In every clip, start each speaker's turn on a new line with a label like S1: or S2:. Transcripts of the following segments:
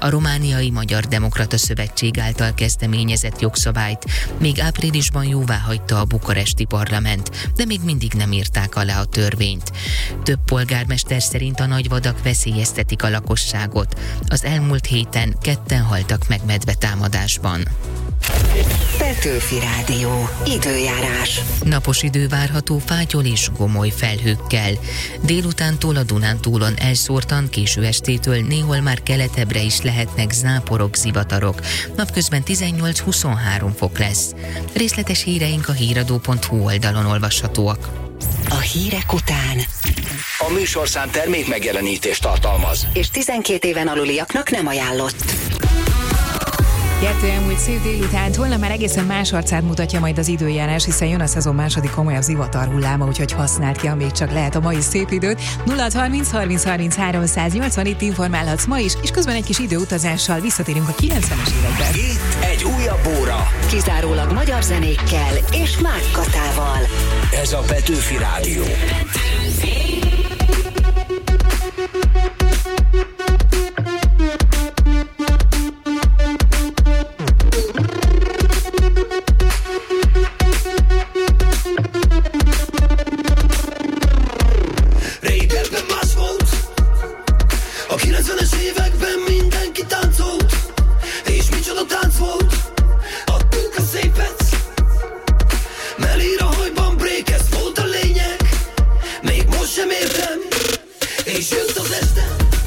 S1: A Romániai Magyar Demokrata Szövetség által kezdeményezett jogszabályt még áprilisban jóváhagyta a bukaresti parlament, de még mindig nem írták alá a törvényt. Több polgármester szerint a nagyvadak veszélyeztetik a lakosságot. Az elmúlt héten 2 haltak meg medvetámadásban.
S2: Petőfi Rádió. Időjárás.
S1: Napos idő várható fátyol és gomoly felhőkkel. Délutántól a Dunántúlon elszórtan, késő estétől néhol már keletebbre is lehetnek záporok, zivatarok. Napközben 18-23 fok lesz. Részletes híreink a híradó.hu oldalon olvashatóak.
S2: A hírek után
S3: A műsorszám termék megjelenítést tartalmaz,
S2: és 12 éven aluliaknak nem ajánlott.
S4: 2 elmúlt szép délutánt, holnap már egészen más arcát mutatja majd az időjárás, hiszen jön a szezon második komolyabb zivatarhulláma, úgyhogy használd ki, amíg csak lehet a mai szép időt. 0630 30 30 380, itt informálhatsz ma is, és közben egy kis időutazással visszatérünk a 90-es években.
S3: itt egy újabb óra.
S2: Kizárólag magyar zenékkel és Mák Katával.
S3: Ez a Petőfi Rádió.
S5: Régebben más volt, a 90-es években mindenki táncolt, és micsoda tánc volt, adtuk a szépet. Melír a hajban break, ez volt a lényeg, még most sem értem, és jött az este.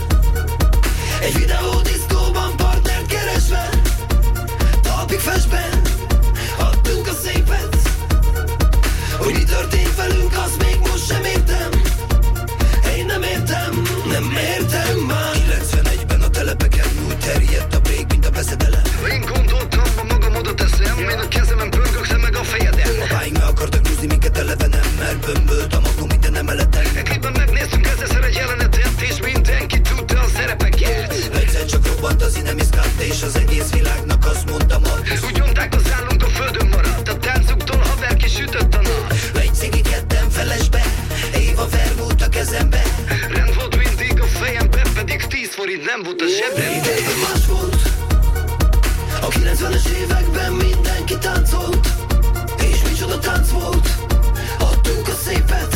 S5: Egy videódiszkóban partnert keresve, talpig festben, adtunk a szépet. Hogy mi történt velünk, azt még most sem értem. Én nem értem, nem értem már. 91-ben a telepeken úgy terjedt a break, mint a veszedelem. Én gondoltam, ha magam oda teszem, én a kezemen pörgök, te meg a fejeden. A báink meg akartak nyúzni minket elevenem, mert bömbölt a magam minden emeleten. Egy klipben megnéztünk ezerszer egy jelenetet, és mindenki tudta a szerepeket. Egyszer csak robbant az inemiszkált, és az egész világnak azt mondtam azt. Úgy mondták, az állunk a földön maradt, a táncuktól haver kisütött a nap. Egy cigi kettem felesbe, Éva vermúlt a kezembe. Rend volt mindig a fejembe, pedig 10 forint nem volt a zsebembe. Régebben más volt, a 90-es években mindenki táncolt, és micsoda tánc volt, adtuk a szépet.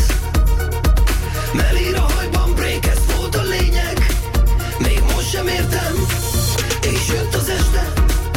S5: Melír a hajban break, ez volt a lényeg, még most sem értem, és jött az este.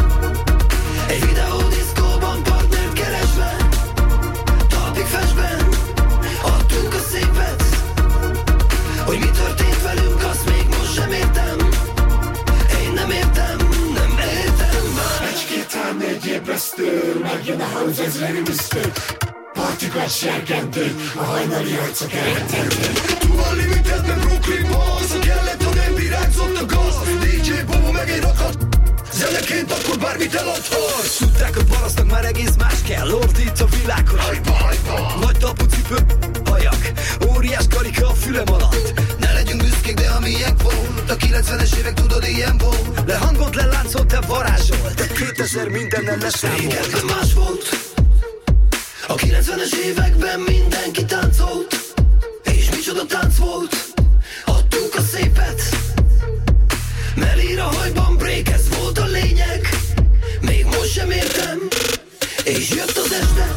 S5: Egy videódiszkóban partnert keresve, talpig festben, adtunk a szépet. Hogy mi történt velünk, azt még most sem értem. Én nem értem, nem értem már.
S6: Egy-két ám egy ébresztő, megjön a house, ez very mistake. Partikat serkentő, a hajnali arcok elretentő.
S5: Túl limited, meg Brooklyn Balls, a kellett, ha nem virágzott a gáz. DJ Bobo meg egy rakat, zeneként akkor bármit eladhatsz. Tudták, hogy parasztnak már egész más kell, ordít a világhoz.
S6: Hajba, hajba.
S5: Nagy tapucipő, hajak, óriás karika a fülem alatt. Ne legyünk büszkék, de amilyen volt, a 90-es évek tudod ilyen volt. Lehangolt, leláncolt, te varázsolt, de 2000 mindennel leszámolt. Régebben más volt, a 90-es években mindenki táncolt, és micsoda tánc volt, adtuk a szépet. Melír a hajban break, ez volt a lényeg, még most sem értem, és jött az este.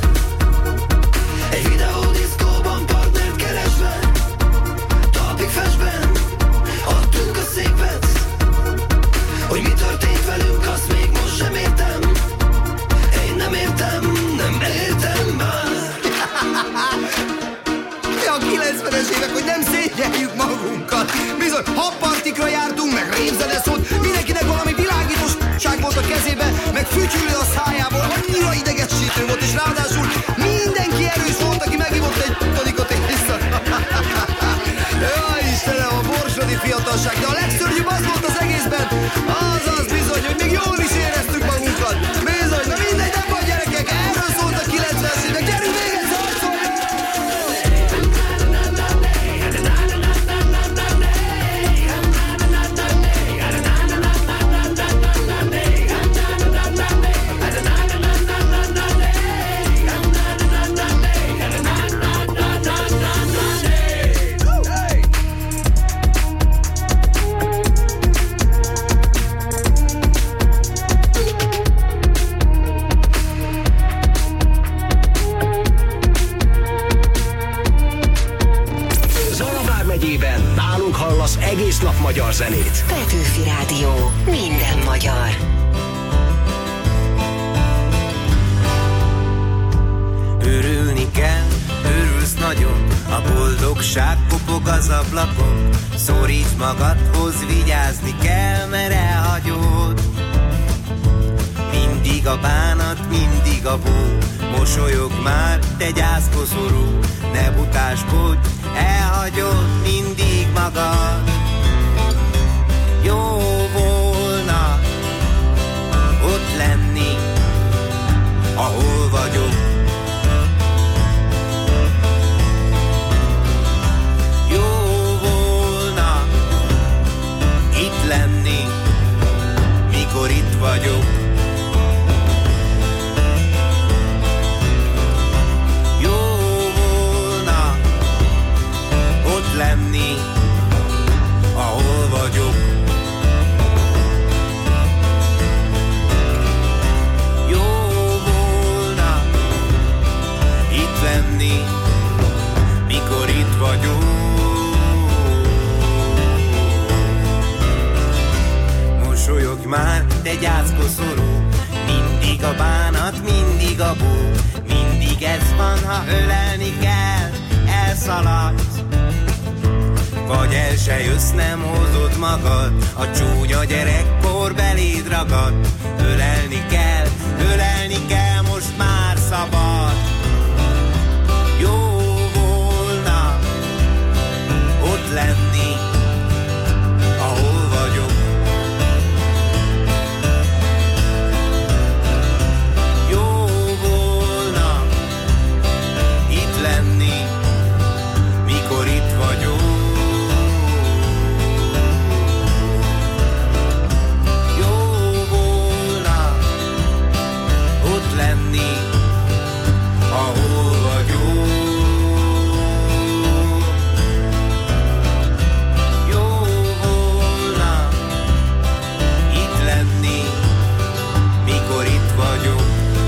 S5: Egy videódiszkóban partnert keresve, talpig festben, adtuk a szépet. Hogy mi történt velünk, azt még most sem értem. Én nem értem, nem értem már.
S7: A 90-es évek, hogy nem szégyeljük magunkat. Bizony, habpartikra jártunk, meg rémzene szólt. Mindenkinek valami világítosság volt a kezébe, meg fütyülő a szájából. Annyira idegesítő volt, és ráadásul mindenki erős volt, aki megívott egy tonikot és vissza. Jaj, Istenem, a borsodi fiatalság. De a legszörnyűbb az volt az egészben, az bizony, hogy még jól is éreztük magunkat. Bizony, na mindegy, nem vagy gyerekek, erről szólt a 90-es évek. Gyerünk még egyszer,
S2: magyar.
S8: Örülni kell, örülsz nagyon, a boldogság kopog az ablakon. Szoríts magadhoz, vigyázni kell, mert elhagyod. Mindig a bánat, mindig a bú, mosolyog már, te gyászkoszorú. Ne butáskodj, elhagyod mindig magad. Jó volna ott lenni, ahol vagyok. Jó volna itt lenni, mikor itt vagyok. Jó volna ott lenni, ahol vagyok. Jó volna itt lenni, mikor itt vagyok. Mosolyogj már, te gyászkoszorú, mindig a bánat, mindig a bú. Mindig ez van, ha ölelni kell, elszaladsz. Vagy el se jössz, nem hozod magad, a csúnya gyerekkor beléd ragad. Ölelni kell, most már szabad. Jó volna ott lenni, ahol vagyok. Jó volna itt lenni, mikor itt vagyok. Lenni, ahol vagyok. Jó volna itt lenni, mikor itt vagyok.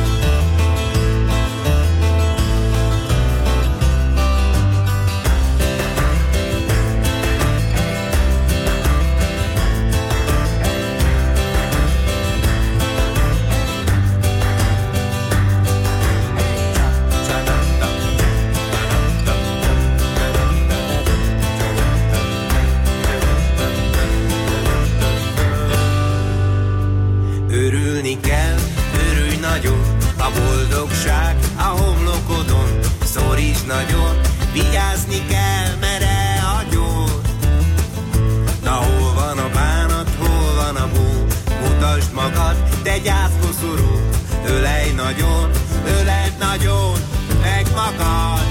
S8: Örülni kell, örülj nagyon, a boldogság a homlokodon. Szoríts nagyon, vigyázni kell, mert elhagyod. Na hol van a bánat, hol van a bú? Mutasd magad, te gyászkoszorú. Öleld nagyon, meg magad.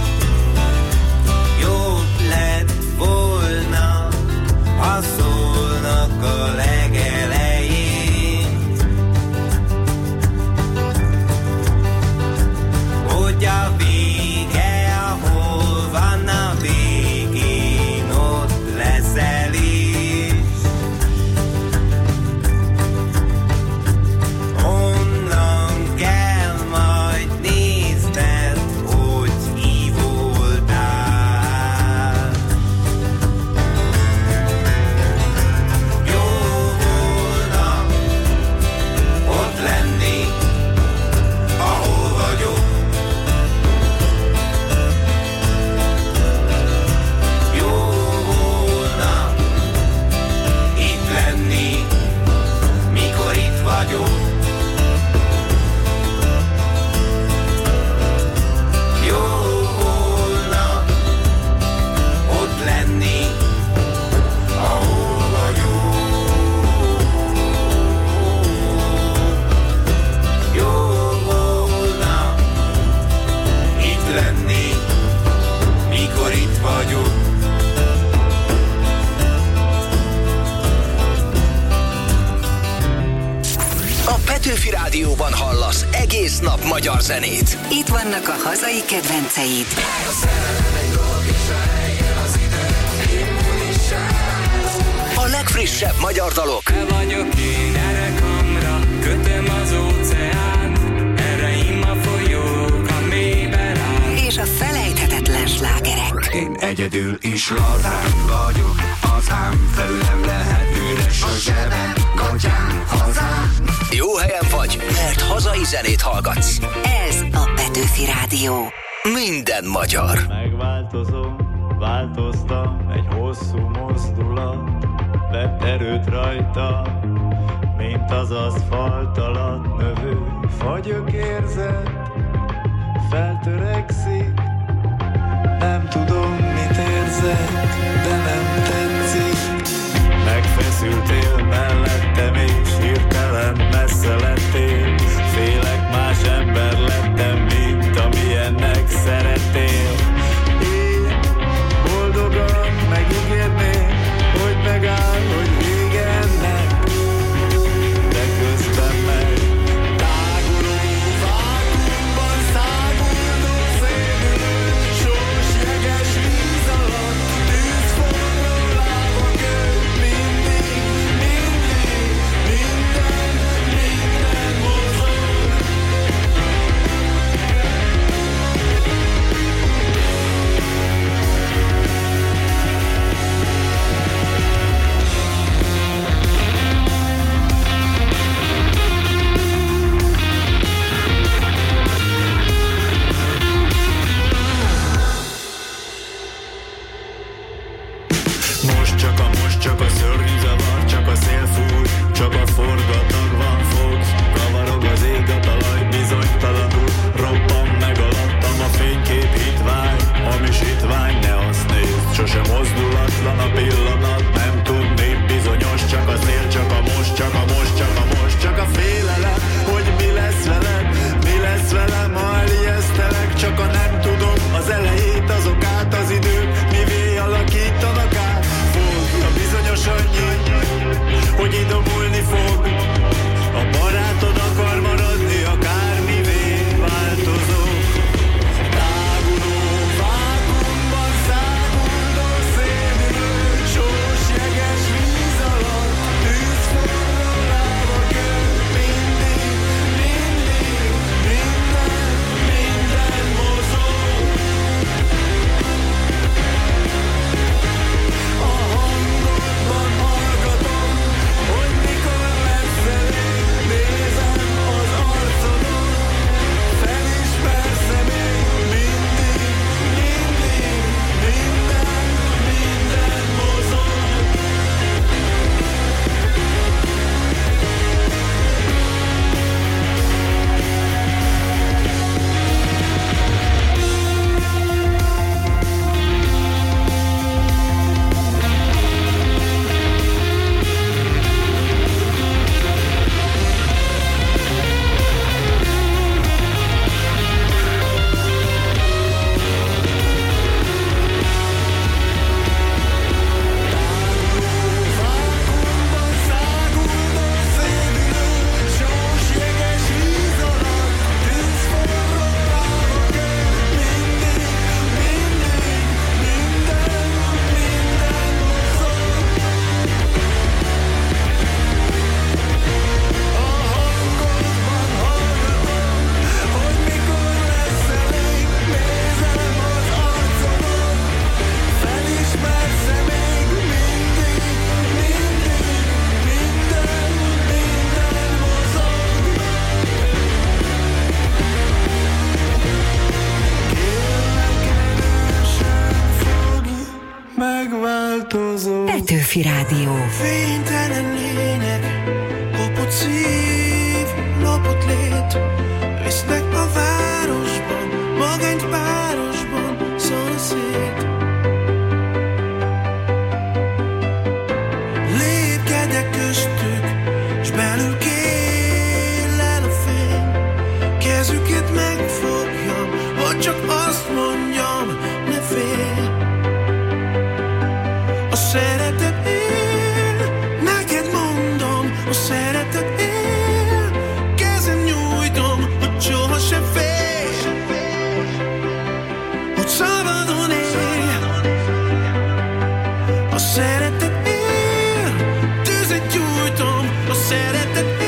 S8: Jó lett volna, ha szólnak a legelején, hogy a vége, ahol van a végén, ott leszel is. Onnan kell majd nézned, hogy ki voltál. Jó volna ott lenni, ahol vagyok. Jó volna itt lenni, mikor itt vagyok. Jó volna ott lenni, ahol vagyok. Jó volna itt lenni, mikor itt vagyok.
S3: A Petőfi Rádióban hallasz egész nap magyar zenét.
S2: Itt vannak a hazai kedvenceid.
S3: A legfrissebb magyar dalok.
S9: Te vagyok én, erre kamra, kötöm az óceán, erre im a folyók, a mélyben áll.
S2: És a felejthetetlen slágerek.
S10: Én egyedül is lazán vagyok, hazám felül nem lehet üres a zsebem, gatyám, hazám.
S3: jó helyen vagy, mert hazai zenét hallgatsz.
S2: Ez a Petőfi Rádió.
S3: Minden magyar.
S11: Megváltozom, változtam, egy hosszú mozdulat vett erőt rajta, mint az aszfalt alatt növő fagyok érzet. Feltörekszik, nem tudom, mit érzek, de nem tetszik. Megfeszültél mellettem, és hirtelen messze lettél. Félek, más ember lettem, mint amilyennek szerettél. Én boldogan megígérném, hogy megáll, hogy vége ennek, de közben meg táguló vákumban száguldó szédülő, sós jeges víz alatt tűzforró lábak ők. Mindig, minden mozog. Most csak a szörnyű zavar, csak a szél fúj, csak a forgatag van, fogsz, kavarog az ég, a talaj bizonytalanul, robban meg alattam a fénykép hitvány, hamis hitvány, ne azt nézd, sose mozdulatlan a pillanat, nem tudnék bizonyos, csak a szél, csak a most, csak a most, csak a most, csak a félelem, hogy mi lesz veled, mi lesz velem, ha elijesztelek, csak a nem tudom, az elejét, az okát, az idők, mivé alakítanak át. A bizonyos annyi, hogy idomulni fog. A barátod akar maradni, akármivé változó. Táguló vákumban száguldó szédülő, sós jeges víz alatt tűzforró lábak ők. Mindig, minden mozog. Hangodban hallgatom, hogy mikor lesz elég. Nézem az arcodon, felismersz-e még? Mindig, minden mozog. Vákumban száguldó szédülő, sós jeges víz alatt tűzforró lábak ők. Mindig, minden mozog. A hangodban hallgatom, hogy mikor lesz elég. Nézem az arcodon, felismersz-e még? Mindig, minden mozog. Kérlek, erősen fogj, megváltozó.
S2: Petőfi Rádió.
S5: Fénytelen lények, kopott szív, lopott lét, visznek a városban, magányt párosban, szól szét. Lépkedek köztük, s belül kéllel a fény, kezüket megfogjam, hogy csak azt mondjam, ne félj. A szeretet él, neked mondom, a szeretet él, kezem nyújtom, hogy sohasem félj, hogy szabadon élj. A szeretet él, tüzet gyújtom, a szeretet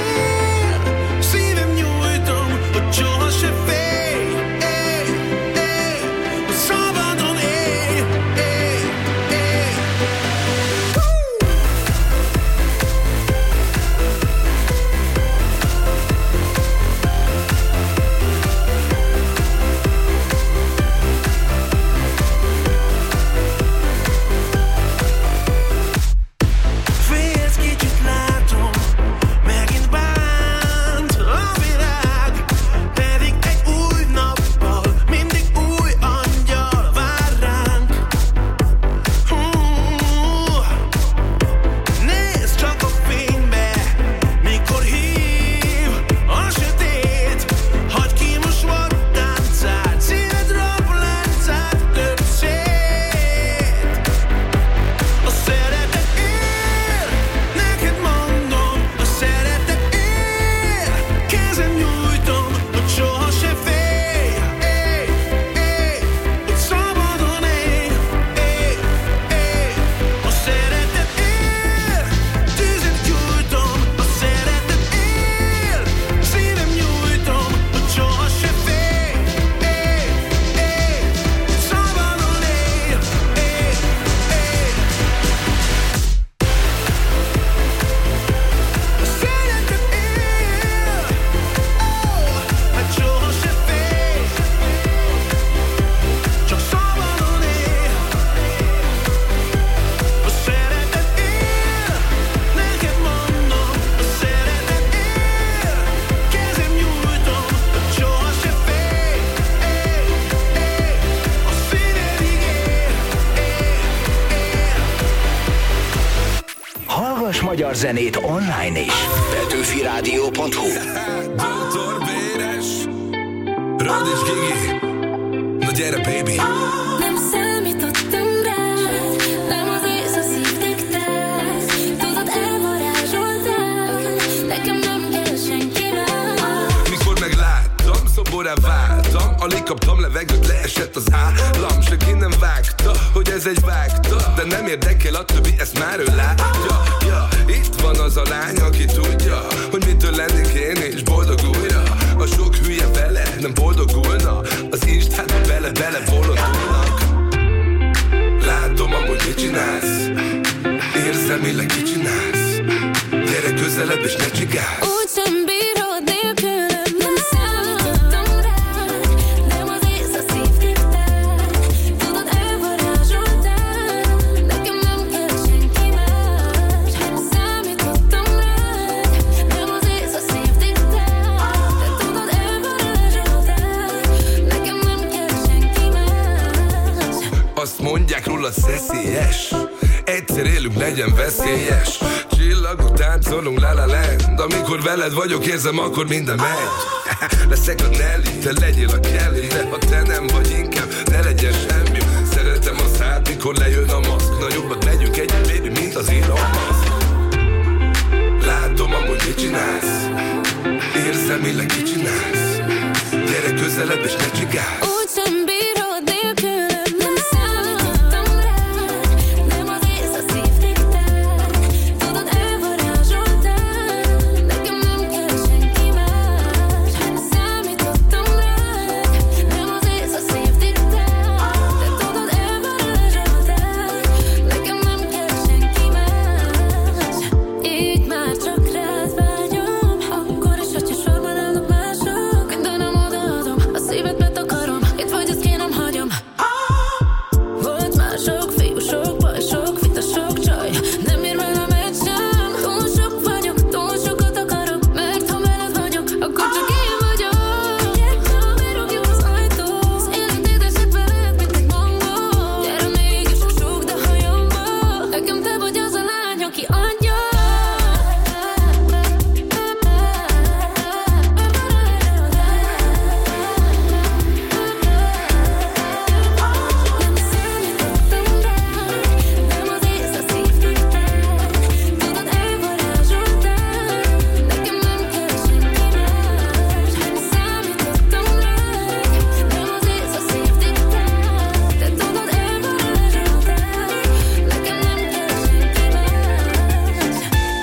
S3: magyar zenét online is. Petőfiradio.hu.
S12: Dr. Béres, Radics Gigi, na gyere baby.
S13: Nem számítottam rád, nem az ész a szív diktál. Tudod, elvarázsoltál, nekem nem kell senki más.
S12: Mikor megláttam, szoborrá váltam, alig kaptam levegőt, leesett az állam. Senki nem vágta, hogy ez egy vágta, de nem érdekel a többi, ezt már ő látja. Ja, itt van az a lány, aki tudja, hogy mitől lennék én és boldog újra. A sok hülye vele nem boldogulna, az Isten bele bolondulnak. Látom, amúgy mit csinálsz, érzelmileg mit csinálsz. Gyere közelebb és ne csigálsz.
S13: Úgy sem bírod nélkülem, nem számítottam rád, nem az ész a szív diktál. Tudod, elvarázsoltál, nekem nem kell senki más. Nem számítottam rád, nem az ész a szív diktál. Te tudod, elvarázsoltál, nekem nem kell senki más.
S12: Azt mondják róla szeszélyes, egyszer élünk, legyen veszélyes. Csillagok táncolunk, la la land. Amikor veled vagyok, érzem, akkor minden megy. Leszek a Nelly, te legyél a Kelly, de ha te nem vagy, inkább ne legyen semmi. Szeretem a szád, mikor lejön a maszk. Nagyobbat legyünk együtt, baby, mint az Elon Musk. Látom, amúgy mit csinálsz, érzelmileg mit csinálsz. Gyere közelebb és ne csigálsz.
S13: Úgy sem bírod nélkülem, nem számítottam rád, nem az ész a szív diktál. Tudod, elvarázsoltál, nekem nem kell senki más. Nem számítottam rád, nem az ész a szív diktál. Te tudod, elvarázsoltál, nekem nem kell senki más. Így már csak rád vágyom, akkor is, hogyha sorban állnak mások. Mindenem odaadom, a szívet betakarom, itt vagy, ezt ki nem hagyom. Volt már sok fiú, sok baj, sok vita, sok csaj, nem ér velem egy sem. Túl sok vagyok, túl sokat akarok, mert ha veled vagyok, akkor csak én vagyok. Gyere, ha berúgjuk az ajtót, az élet édesebb veled, mint egy mangó. Gyere mégis, súgd a hajamba, nekem te vagy az a lány, aki adja. Nem számítottam rád, nem az ész a szív diktál. Tudod, elvarázsoltál, nekem nem kell senki más. Nem számítottam rád, nem az ész a szív diktál. Te tudod, elvarázsoltál, nekem nem kell senki más.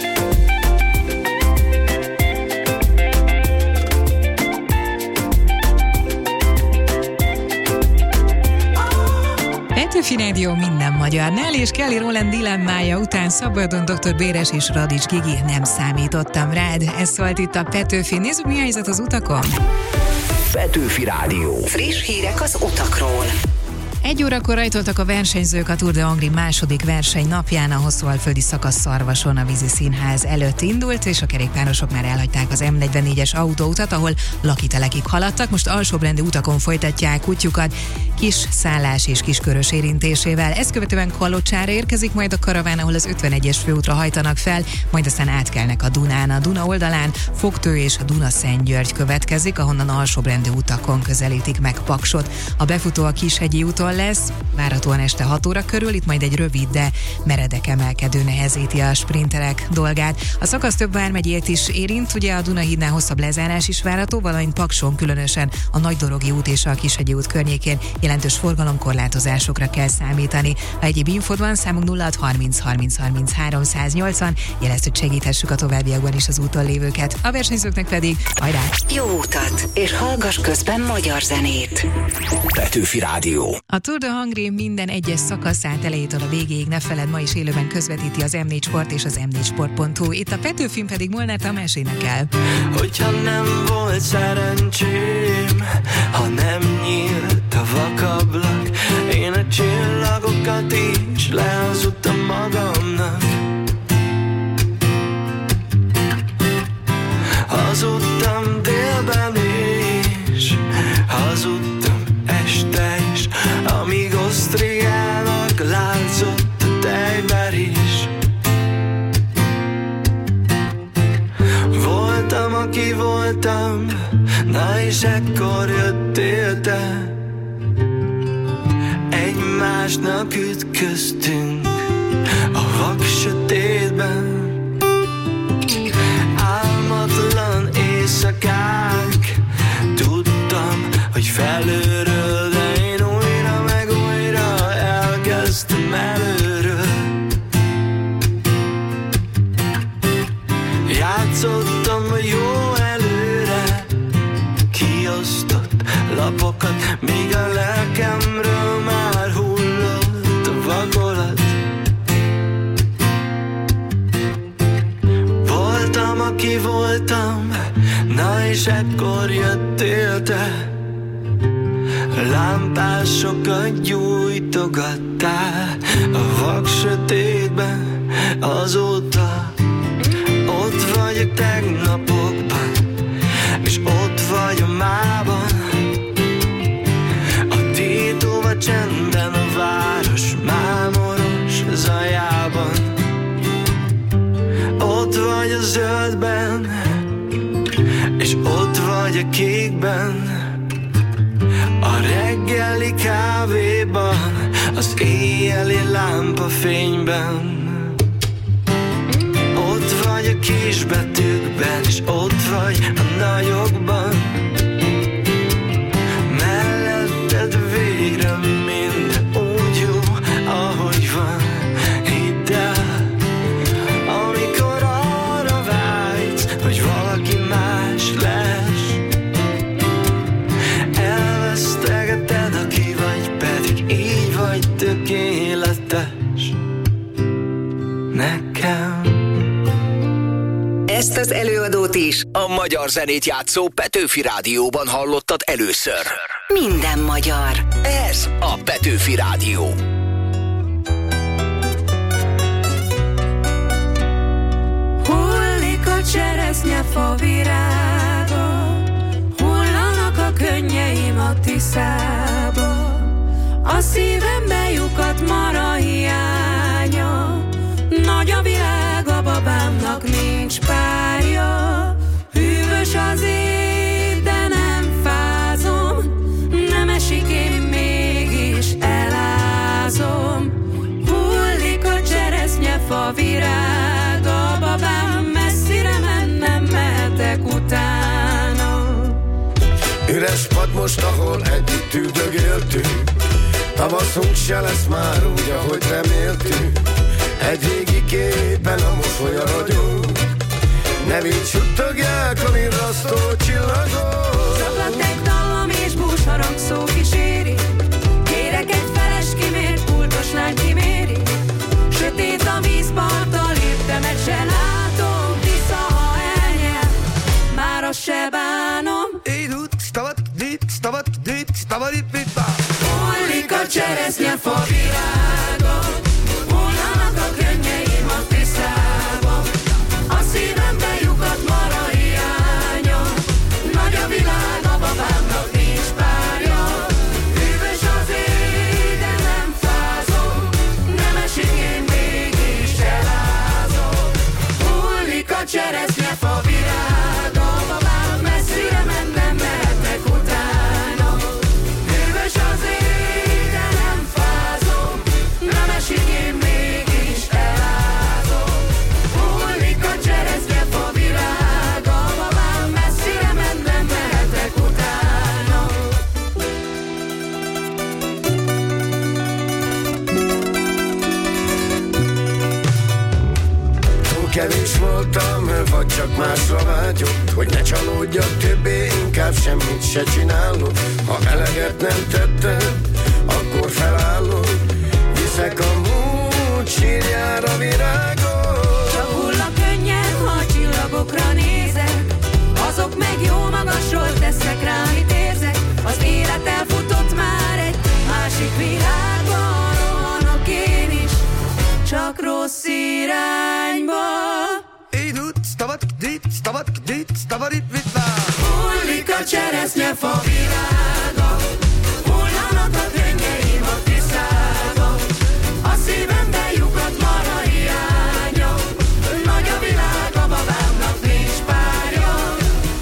S4: Petőfi Rádió minden magyarnál, és Kelly Rowland dilemmája után szabadon Dr. Béres és Radics Gigi, nem számítottam rád. Ez szólt itt a Petőfi. Nézzük, mi a helyzet az utakon.
S3: Petőfi Rádió.
S2: Friss hírek az utakról.
S4: 1 órakor rajtoltak a versenyzők a Tour de Hongrie második verseny napján. A hosszúalföldi szakasz Szarvason a Vízi Színház előtt indult, és a kerékpárosok már elhagyták az M44-es autóutat, ahol lakitelekig haladtak. Most alsóbrendű utakon folytatják útjukat, kis szállás és kiskörös érintésével. Ezt követően Kalocsára érkezik majd a karaván, ahol az 51-es főútra hajtanak fel, majd aztán átkelnek a Dunán. A Duna oldalán Fogtő és a Duna-Szentgyörgy következik, ahonnan alsóbrendű utakon közelítik meg Paksot. A befutó a Kishegyi úton lesz, várhatóan este 6 óra körül, itt majd egy rövid, de meredek emelkedő nehezíti a sprinterek dolgát. A szakasz több vármegyét is érint, ugye a Dunahídnál hosszabb lezárás is várható, valamint Pakson, különösen a Nagydorogi út és a Kishegyi út környékén jelentős forgalomkorlátozásokra kell számítani. Ha egyéb infód van, számunk 0630 30 30 380, jelezd, hogy segíthessük a továbbiakban is az úton lévőket. A versenyzőknek pedig hajrá!
S2: Jó utat, és hallgass közben magyar zenét.
S3: Petőfi Rádió.
S4: A Tour de Hongrie minden egyes szakaszát elejétől a végéig, ne feledd, ma is élőben közvetíti az M4 Sport és az m4sport.hu. Itt a Petőfin pedig Molnár Tamás énekel.
S14: Hogyha nem volt szerencsém, ha nem nyílt a vakablak, én a csillagokat is lehazudtam magamnak. Hazudtam délben is, hazudtam este is, amíg Osztriának látszott a tejber is. aki voltam, na és ekkor jöttél te. Egymásnak ütköztünk a vak sötétben. Álmatlan éjszakák, tudtam, hogy felőről, de én újra meg újra elkezdtem előről. Játszottam a jó előre kiosztott lapokat, míg a lelkemről már hullott a vakolat. Voltam, aki voltam, na és ekkor jöttél te. Lámpásokat gyújtogattál a vak sötétben. Azóta ott vagyok tegnapokban, és ott vagy a mában. A tétóva csendben a város mámoros zajában. Ott vagy a zöldben, és ott vagy a kékben. A reggeli kávéban, az éjjeli lámpafényben. Ott vagy a kisbetűkben, és ott vagy a nagyokban. Melletted végre minden úgy jó, ahogy van. Hidd el, amikor arra vágysz, hogy valaki más lesz. Elvesztegeted, aki vagy, pedig így vagy tökéletes nekem.
S2: Ezt az előadót is
S3: a magyar zenét játszó Petőfi Rádióban hallottad először.
S2: Minden magyar.
S3: Ez a Petőfi Rádió.
S13: Hullik a cseresznyefa virága, hullanak a könnyeim a Tiszába. A szívembe lyukadt mara hiánya, nagy a világ, a babámnak nincs párja. Hűvös az év, de nem fázom, nem esik, én mégis elázom. Hullik a cseresznyefa virága, babám messzire mennem, mehetek utána.
S6: Üres pad most, ahol együtt üldögéltünk, tavaszunk se lesz már úgy, ahogy reméltünk. Egy régi képen a mosolya ragyog, nevét suttogják a virrasztó csillagok.
S13: Szaklatek dallam és búsharang szó kíséri, kérek egy feles kimért, pultos lány kiméri. Sötét a vízparttal, értemet se látom, Tisza, ha elnyel, már azt se bánom. Hullik a cseresznyefa virága, hullanak a könnyeim a Tiszába. A szívembe lyukadt mara hiánya, nagy a világ, a babámnak nincs párja. Hűvös az éj, de nem fázom, nem esik, én mégis elázom. Hullik a cseresznyefa virága, babám messzire mennem, mehetek utána. Hűvös az éj, de nem fázom, nem esik, én mégis elázom. Hullik a cseresznyefa virága, babám messzire mennem, mehetek utána.
S6: Túl kevés voltam, vagy csak másra vágyott, hogy ne csalódjak többé, inkább semmit se csinálok. Ha eleget nem tettem, akkor felállok, viszek a múlt sírjára virágot.
S13: Csak hull a könnyed, ha a csillagokra nézek, azok meg jó magasról tesznek rá, mit érzek. Az élet elfutott már egy másik világban, rohanok én is, csak rossz irányba. Hullik a cseresznyefa virága, hullanak a könnyeim a Tiszába. A szívembe lyukadt mara hiánya, nagy a világ, a babámnak nincs párja.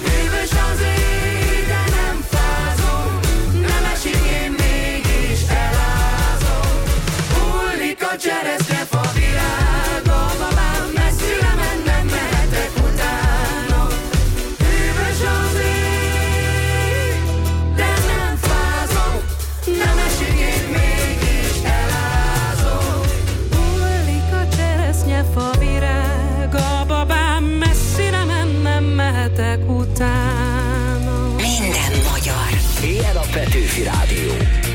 S3: Petőfi Rádió.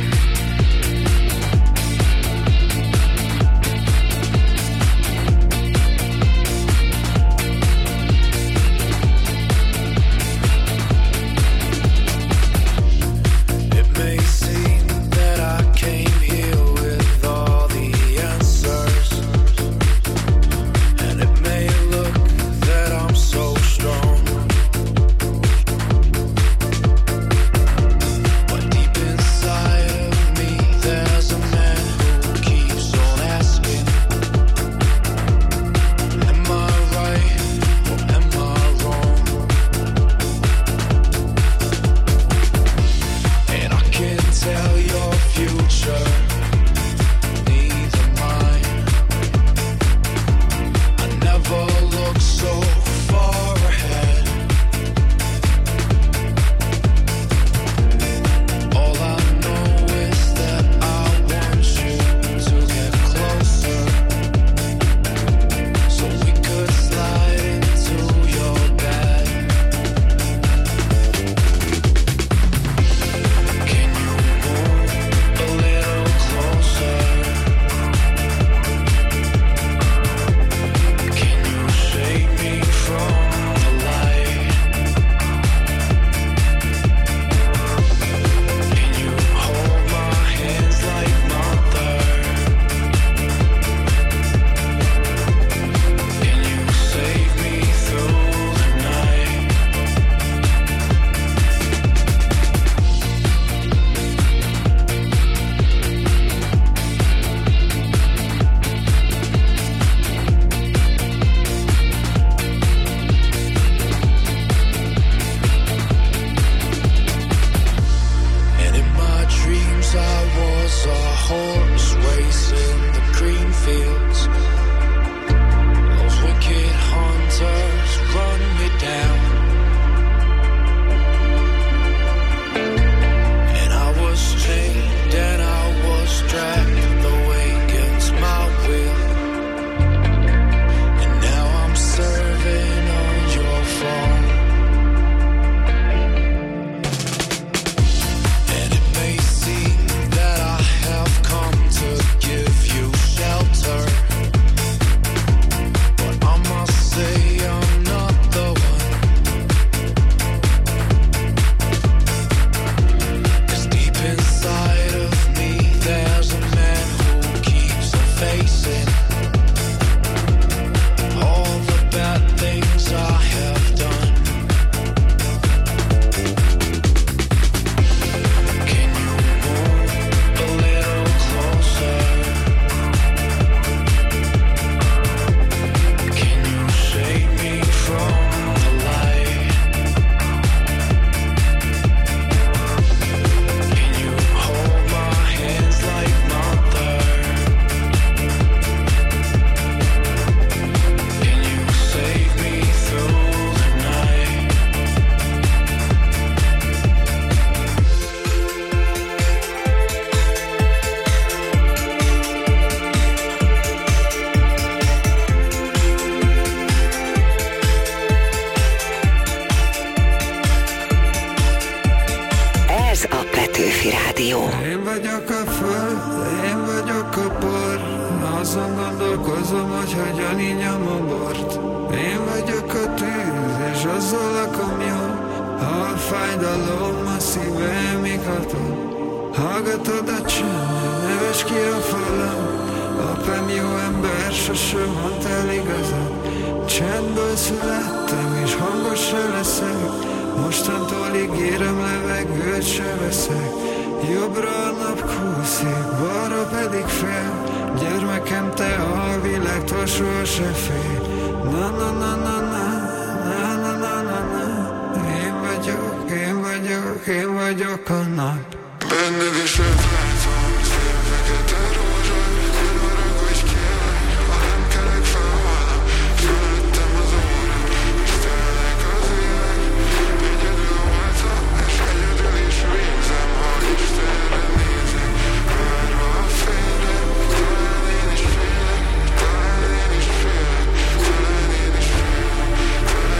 S15: Én vagyok a nap. Benned is látom, szélveket elrózsad, maradj ki, ha nem kelek fel holnap. Fölöttem az óra, és telnek az évek. Egyedül voltam, és egyedül is végzem, ha Istenre nézek. Várva a fényre, talán én is félek, talán én is félek, talán én is félek, talán én is félek, talán én is félek.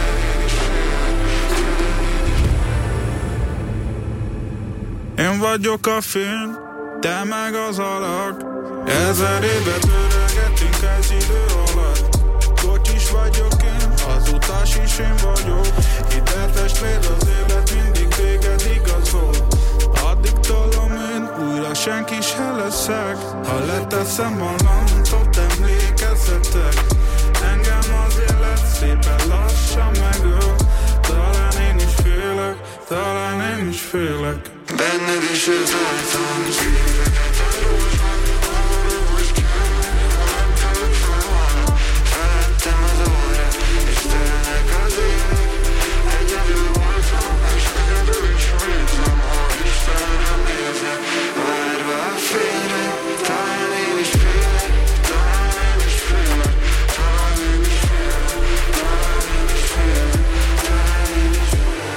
S11: Én vagyok a fény, te meg az alak. 1000 évet öregetünk ez idő alatt. Kocsis vagyok én, az utas is én vagyok. Ide testvér az élet mindig téged igazol. Addig tolom én, újra senki se leszek. Ha leteszem a lancot, emlékezzetek. Engem az élet szépen lassan megöl. Talán én is félek, talán én is félek.
S15: Benned is érzeltem, szíveket adóznak. Most kell, nem tudok felhalni. Felettem az óra, és telnek az évek. Egyedül voltam, és egyedül is voltam. Ha Istenre nézek, várva a félek. Talán én is félek, talán én is félek. Talán én is félek, talán én is félek. Talán én is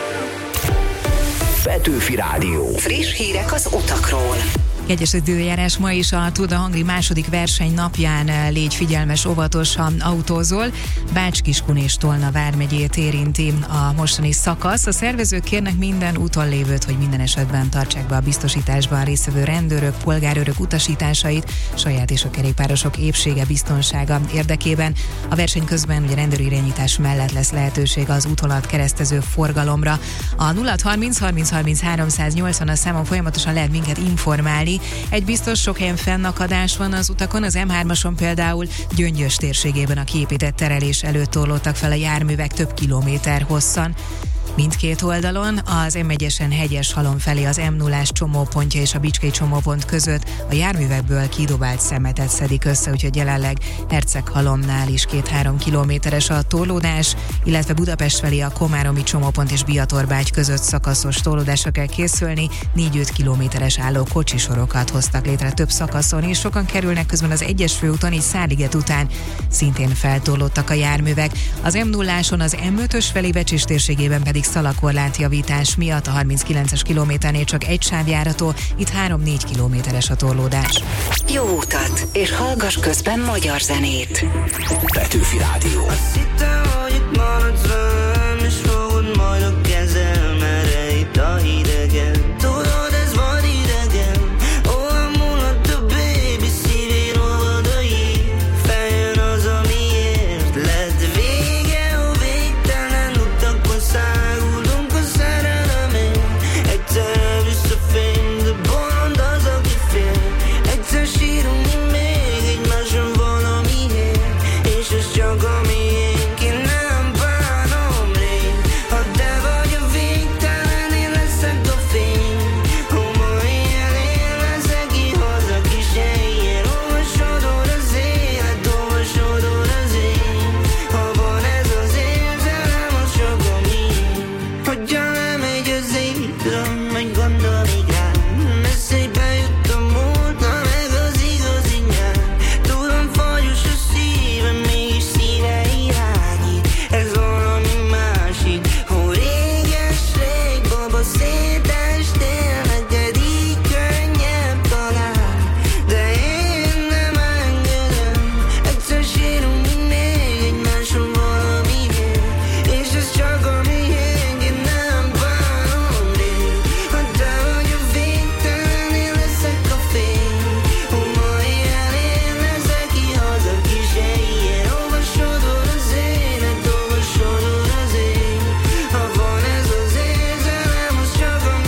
S15: félek.
S3: Petőfi Rádió.
S2: Friss hírek az utakról.
S4: Kegyes időjárás ma is a Tour de Hungary második verseny napján. Légy figyelmes, óvatos, ha autózol. Bács-Kiskun és Tolna vármegyét érinti a mostani szakasz. A szervezők kérnek minden úton lévőt, hogy minden esetben tartsák be a biztosításban résztvevő rendőrök, polgárőrök utasításait, saját és a kerékpárosok épsége, biztonsága érdekében. A verseny közben ugye rendőrirányítás mellett lesz lehetőség az útvonalat keresztező forgalomra. A 0630 30 30 380 a számon folyamatosan lehet minket informálni. Egy biztos, sok helyen fennakadás van az utakon, az M3-ason például Gyöngyös térségében a kiépített terelés előtt torlódtak fel a járművek több kilométer hosszan. Mindkét oldalon az M1-esen Hegyeshalom felé az M0-ás csomópontja és a Bicskei csomópont között a járművekből kidobált szemetet szedik össze, úgyhogy jelenleg Herceghalomnál is 2-3 kilométeres a torlódás, illetve Budapest felé a Komáromi csomópont és Biatorbágy között szakaszos torlódásra kell készülni, 4-5 kilométeres álló kocsisorokat hoztak létre több szakaszon, és sokan kerülnek közben az 1-es főúton, így Szárliget után szintén feltorlódtak a járművek. Az M0-áson az M5-ös felé Becsés térségében pedig szalakorlátjavítás miatt a 39-es kilométernél csak egy sáv járható, itt 3-4 kilométeres a torlódás.
S2: Jó utat, és hallgass közben magyar zenét.
S3: Petőfi Rádió.
S14: Azt hittem, hogy itt maradsz velem, és fogod majd a kezem, erre itt a hidegen. Tudod, ez van idegen, olyan múlott a baby, szívén olvad a jég. Feljön az, amiért lett vége, a végtelen utakon száguldunk a szerelemért. Egyszer visszafény, de bolond az, aki fél. Egyszer sírunk mi még egymáson valamiért, és ez csak a miénk, én nem bánom rég. Ha te vagy a végtelen, én leszek a fény. Ha ma éjjel leszek ki haza kis helyen. Olvasodor az élet, olvasodor az én. Ha van ez az érzelem, az csak a miénk. Hogyha lemegy az étra, majd gondolik rám. Eszébe jut a múlt, na meg az igazi nyár. Tudom, fagyos a szívem, mégis szíve irányít. Ez valami másik, hogy réges-rég, baba szétestél, neked így könnyebb talán. De én nem engedem, egyszer sírunk mi még egymáson valamiért, és ez csak a miénk, én nem bánom rég. Ha te vagy a végtelen, én leszek a fény. Ha ma éjjel én leszek ki haza kis helyen. Olvasodor az élet, olvasodor az ég. Ha van ez az érzelem, az csak a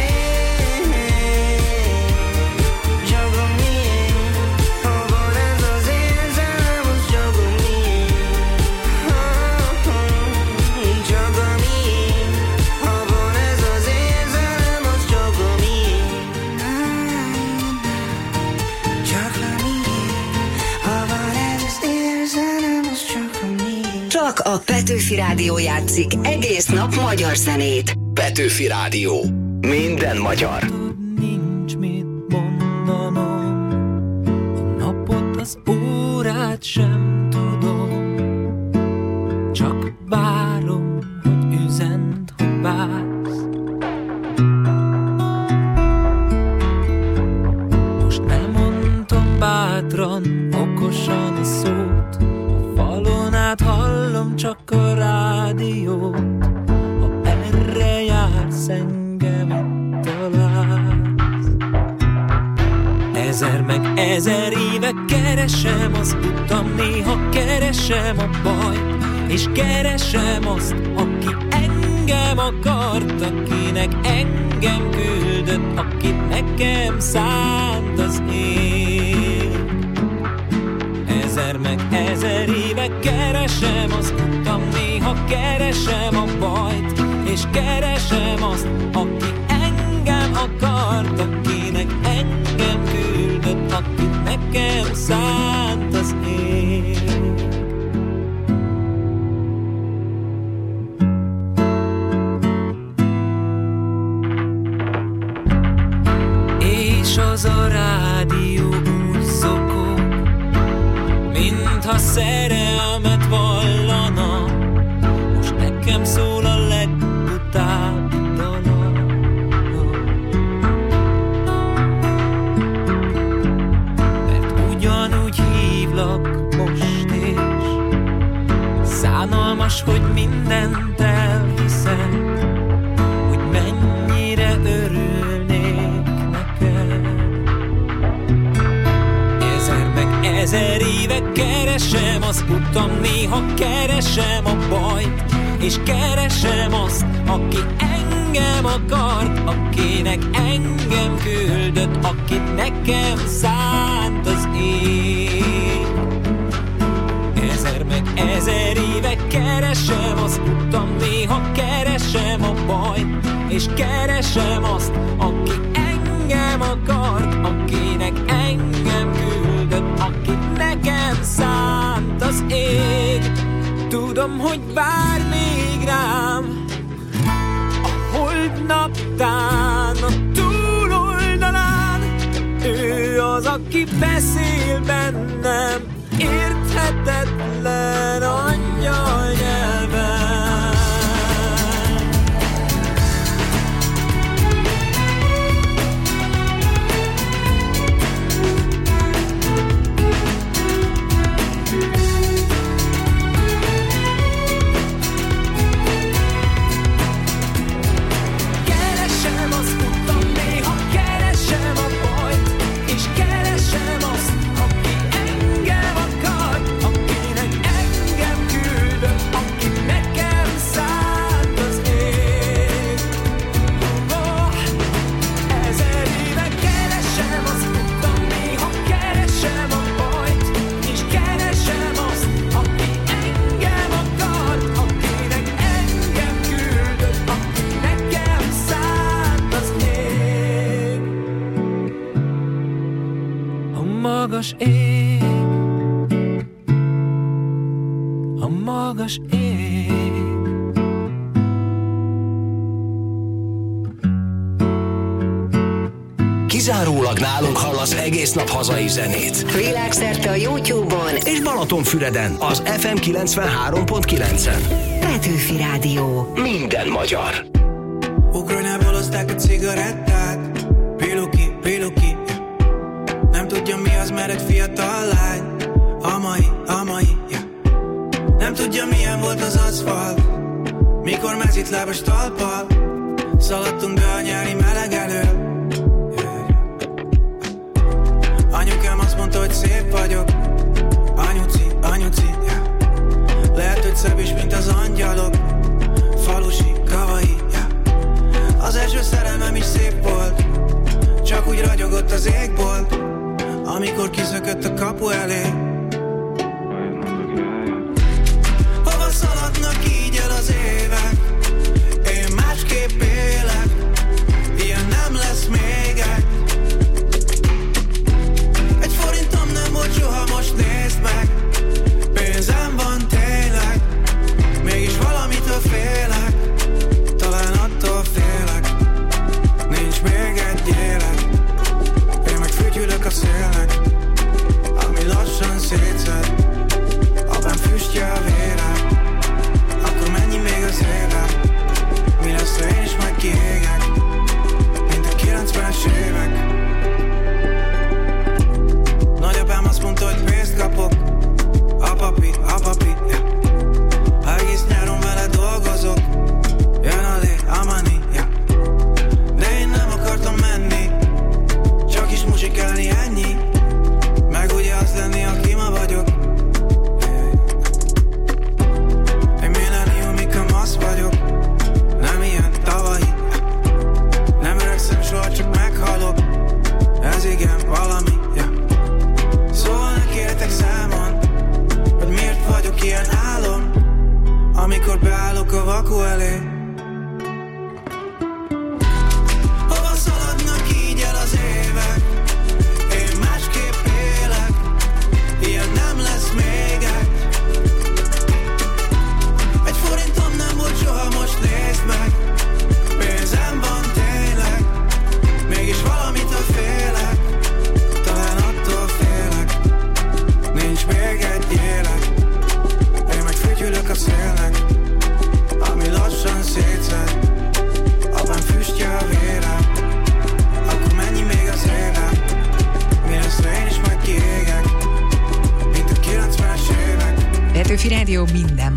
S14: miénk, csak a miénk. Ha van ez az érzelem, az csak a miénk, csak a miénk. Ha van ez az érzelem, az csak a miénk, csak a miénk. Ha van ez az érzelem, az csak a miénk.
S2: Csak a Petőfi Rádió játszik egész nap magyar zenét.
S3: Petőfi Rádió. Minden magyar.
S9: Nincs mit mondanom, a napot, az órát sem tudom, csak várom, hogy üzend, hogy vársz. Most elmondtam bátran, okosan a szót, a falon át hallom csak a rádiót. Ha erre jársz, engem itt találsz. Ezer meg ezer éve keresem az utam, néha keresem a bajt, és keresem azt, aki engem akart, akinek engem küldött, akit nekem szánt az ég. Ezer meg ezer éve keresem az utam, néha keresem a bajt, és keresem azt, aki engem akart, akinek engem küldött, akit nekem szánt az ég. És az a rádió úgy zokog, mintha szerelmet vallana, most nekem szól a legbutább dala. Mert ugyanúgy hívlak most is, szánalmas, hogy mindent elhiszek, hogy mennyire örülnék neked. Ezer meg ezer éve keresem az utam, néha keresem a bajt, és keresem azt, aki engem akart, akinek engem küldött, akit nekem szánt az ég. Ezer meg ezer éve keresem az utam, néha keresem a bajt, és keresem azt, aki engem akart, akinek engem küldött, akit nekem szánt az ég. Tudom, hogy vár még rám a hold naptán, a túloldalán. Ő az, aki beszél bennem érthetetlen angyal nyelven. Magas ég, a magas ég.
S3: Kizárólag nálunk hallasz egész nap hazai zenét.
S2: Világszerte a YouTube-on
S3: és Balatonfüreden az FM 93.9-en.
S2: Petőfi Rádió.
S3: Minden magyar.
S16: Ukrajnából hozták a cigarettát, Piluki, nem tudja mi az, mert egy fiatal lány, a mai, yeah. Nem tudja milyen volt az aszfalt, mikor mezitlábas talppal szaladtunk be a nyári meleg elől, yeah. Anyukám azt mondta, hogy szép vagyok, anyuci, yeah. Lehet, hogy szebb is, mint az angyalok, falusi, kavai, yeah. Az első szerelmem is szép volt, csak úgy ragyogott az égbolt, amikor kiszökött a kapu elé. Hova szaladnak így el az évek? Én másképp élek, ilyen nem lesz még egy. Egy forintom nem volt soha, most nézd meg. Pénzem van tényleg, mégis valamitől félek.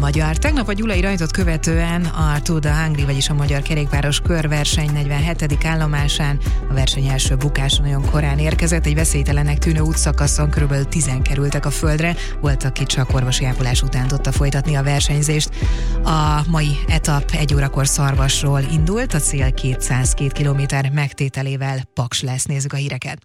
S4: magyar. Tegnap a gyulai rajtot követően a Tour de Hungary, vagyis a magyar kerékpáros körverseny 47. állomásán a verseny első bukása nagyon korán érkezett. Egy veszélytelennek tűnő útszakaszon körülbelül 10 kerültek a földre, volt, aki csak orvosi ápolás után tudta folytatni a versenyzést. A mai etap 1 órakor Szarvasról indult, a cél 202 kilométer megtételével Paks lesz. Nézzük a híreket.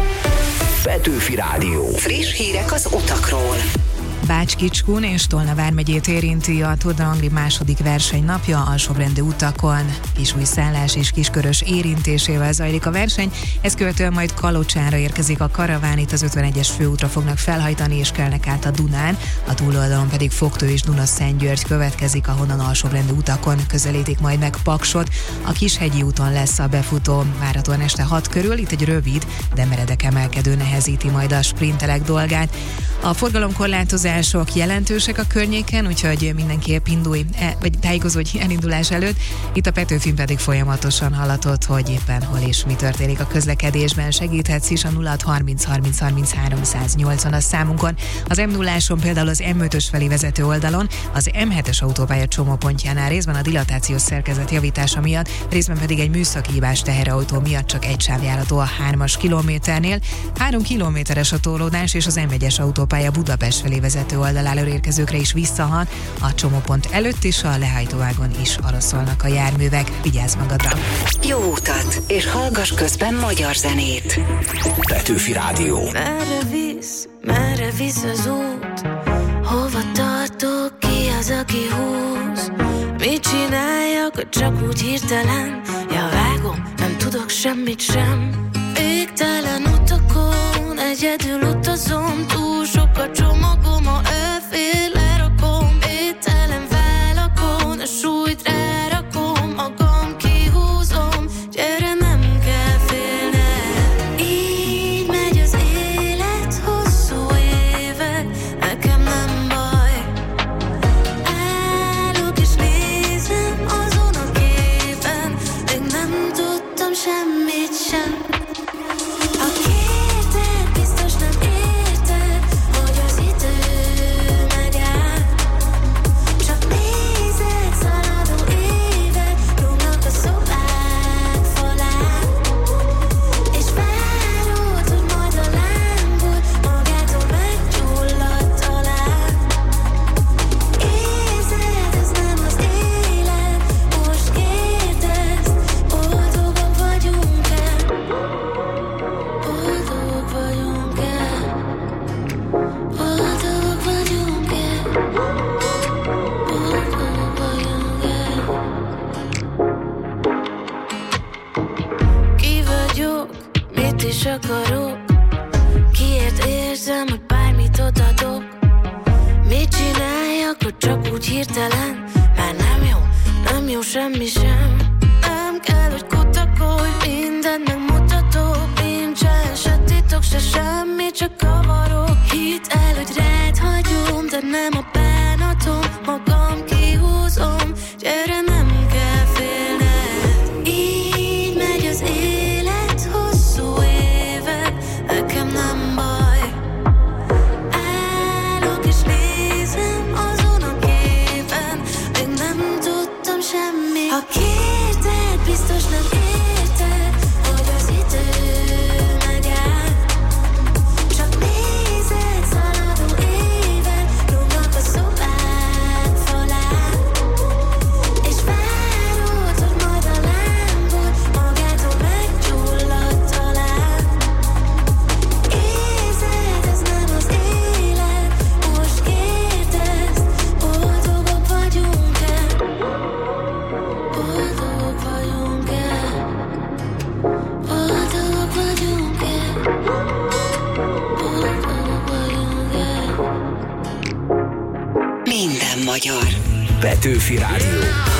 S3: Petőfi Rádió.
S2: Friss hírek az utakról.
S4: Bács-Kicskun és Tolna vármegyét érinti a Tour de Hungary második versenynapja, alsóbrendű utakon, Kisújszállás és Kiskörös érintésével zajlik a verseny, ezt követően majd Kalocsára érkezik a karaván, itt az 51-es főútra fognak felhajtani és kelnek át a Dunán, a túloldalon pedig Fogtő és Duna-Szentgyörgy következik, ahonnan alsóbrendű utakon közelítik majd meg Paksot. A Kishegyi úton lesz a befutó, várhatóan este 6 körül, itt egy rövid, de meredek emelkedő nehezíti majd a sprinterek dolgát. A forgalomkorlátozások jelentősek a környéken, úgyhogy mindenképp indulj, vagy tájékozódj elindulás előtt. Itt a Petőfin pedig folyamatosan hallatott, hogy éppen hol és mi történik a közlekedésben. Segíthetsz is a 0630 30 30 380 a számunkon. Az M0-áson például az M5-ös felé vezető oldalon, az M7-es autópálya csomópontjánál részben a dilatációs szerkezet javítása miatt, részben pedig egy műszaki hibás teherautó miatt csak egy sáv járható a 3-as kilométernél. 3 kilométeres a torlódás, és az M1-es autópálya Budapest felé vezető oldaláról érkezőkre is visszahat, a csomópont előtt is a lehajtóágon is araszolnak a járművek. Vigyázz magadra!
S2: Jó utat, és hallgass közben magyar zenét.
S3: Petőfi Rádió.
S13: Merre visz az út? Hova tartok, ki az, aki húz? Mit csináljak, hogy csak úgy hirtelen? Ja, vágom, nem tudok semmit sem. Végtelen utakon, egyedül utazom, túl sok a csomagom, a elfél lerakom. Vételen vállakon, a súlyt rárakom, magam kihúzom, gyere, nem kell félned. Így megy az élet, hosszú évek, nekem nem baj. Állok és nézem azon a képen, még nem tudtam semmit sem. Akarok, kiért érzem, hogy bármit odadok. Mit csináljak, hogy csak úgy hirtelen? Már nem jó semmi sem. Nem kell, hogy kutakolj, mindent megmutatok. Nincsen se titok, se semmi, csak kavarok. Hidd el, hogy rád hagyom, de nem a bánatom. Magam kihúzom, gyere, nem kell félned. Így megy az élet, hosszú évek, nekem nem baj. Állok és nézem azon a képen, még nem tudtam semmit. Ha kérted, biztos nem érted, hogy az idő megáll. Csak nézed, szaladó évek, lógnak a szobák falán. És várod, hogy majd a lángod magától meggyullad talán. Érzed, ez nem az élet, most kérdezd, boldogok vagyunk-e? Boldogok vagyunk-e? Boldogok vagyunk-e? Boldogok vagyunk-e?
S2: Minden magyar.
S3: Petőfi Rádió.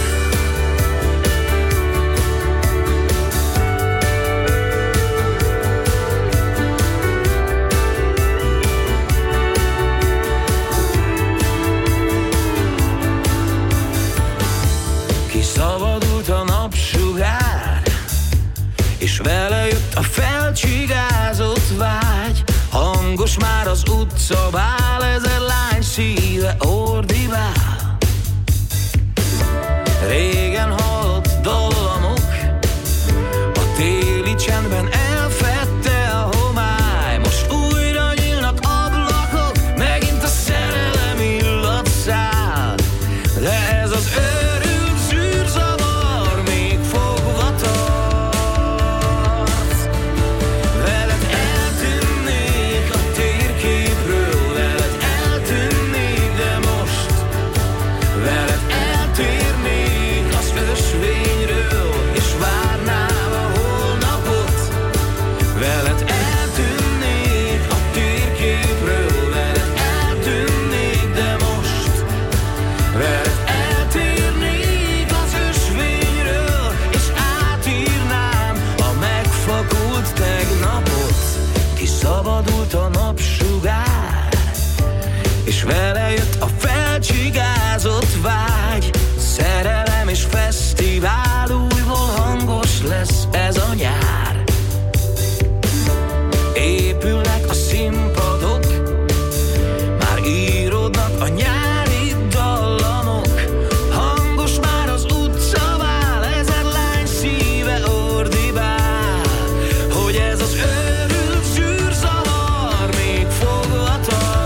S11: Kiszabadult a napsugár, és vele jött a felcsigázott vágy. Hangos már az utcabál, ezer lány szíve ordibál.
S17: régen hallott dallamok, a téli csendben elfedte a homály. Most újra nyílnak ablakok, megint a szerelem illat száll, de ez az őrült zűrzavar még fogva tart. Veled eltűnnék a térképről, veled eltűnnék, de most veled eltérnék az ösvényről, és várnám a holnapot. Veled eltűnnék a térképről, veled eltűnnék, de most veled eltérnék az ösvényről, és átírnám a megfakult tegnapot. Kiszabadult a napsugár, és vele jött a felcsigázott vágy. Szerelem és fesztivál, újból hangos lesz ez a nyár. Épülnek a színpadok, már íródnak a nyári dallamok. Hangos már az utcavál, ezer lány szíve ordibál, hogy ez az őrült zűrzavar még fogva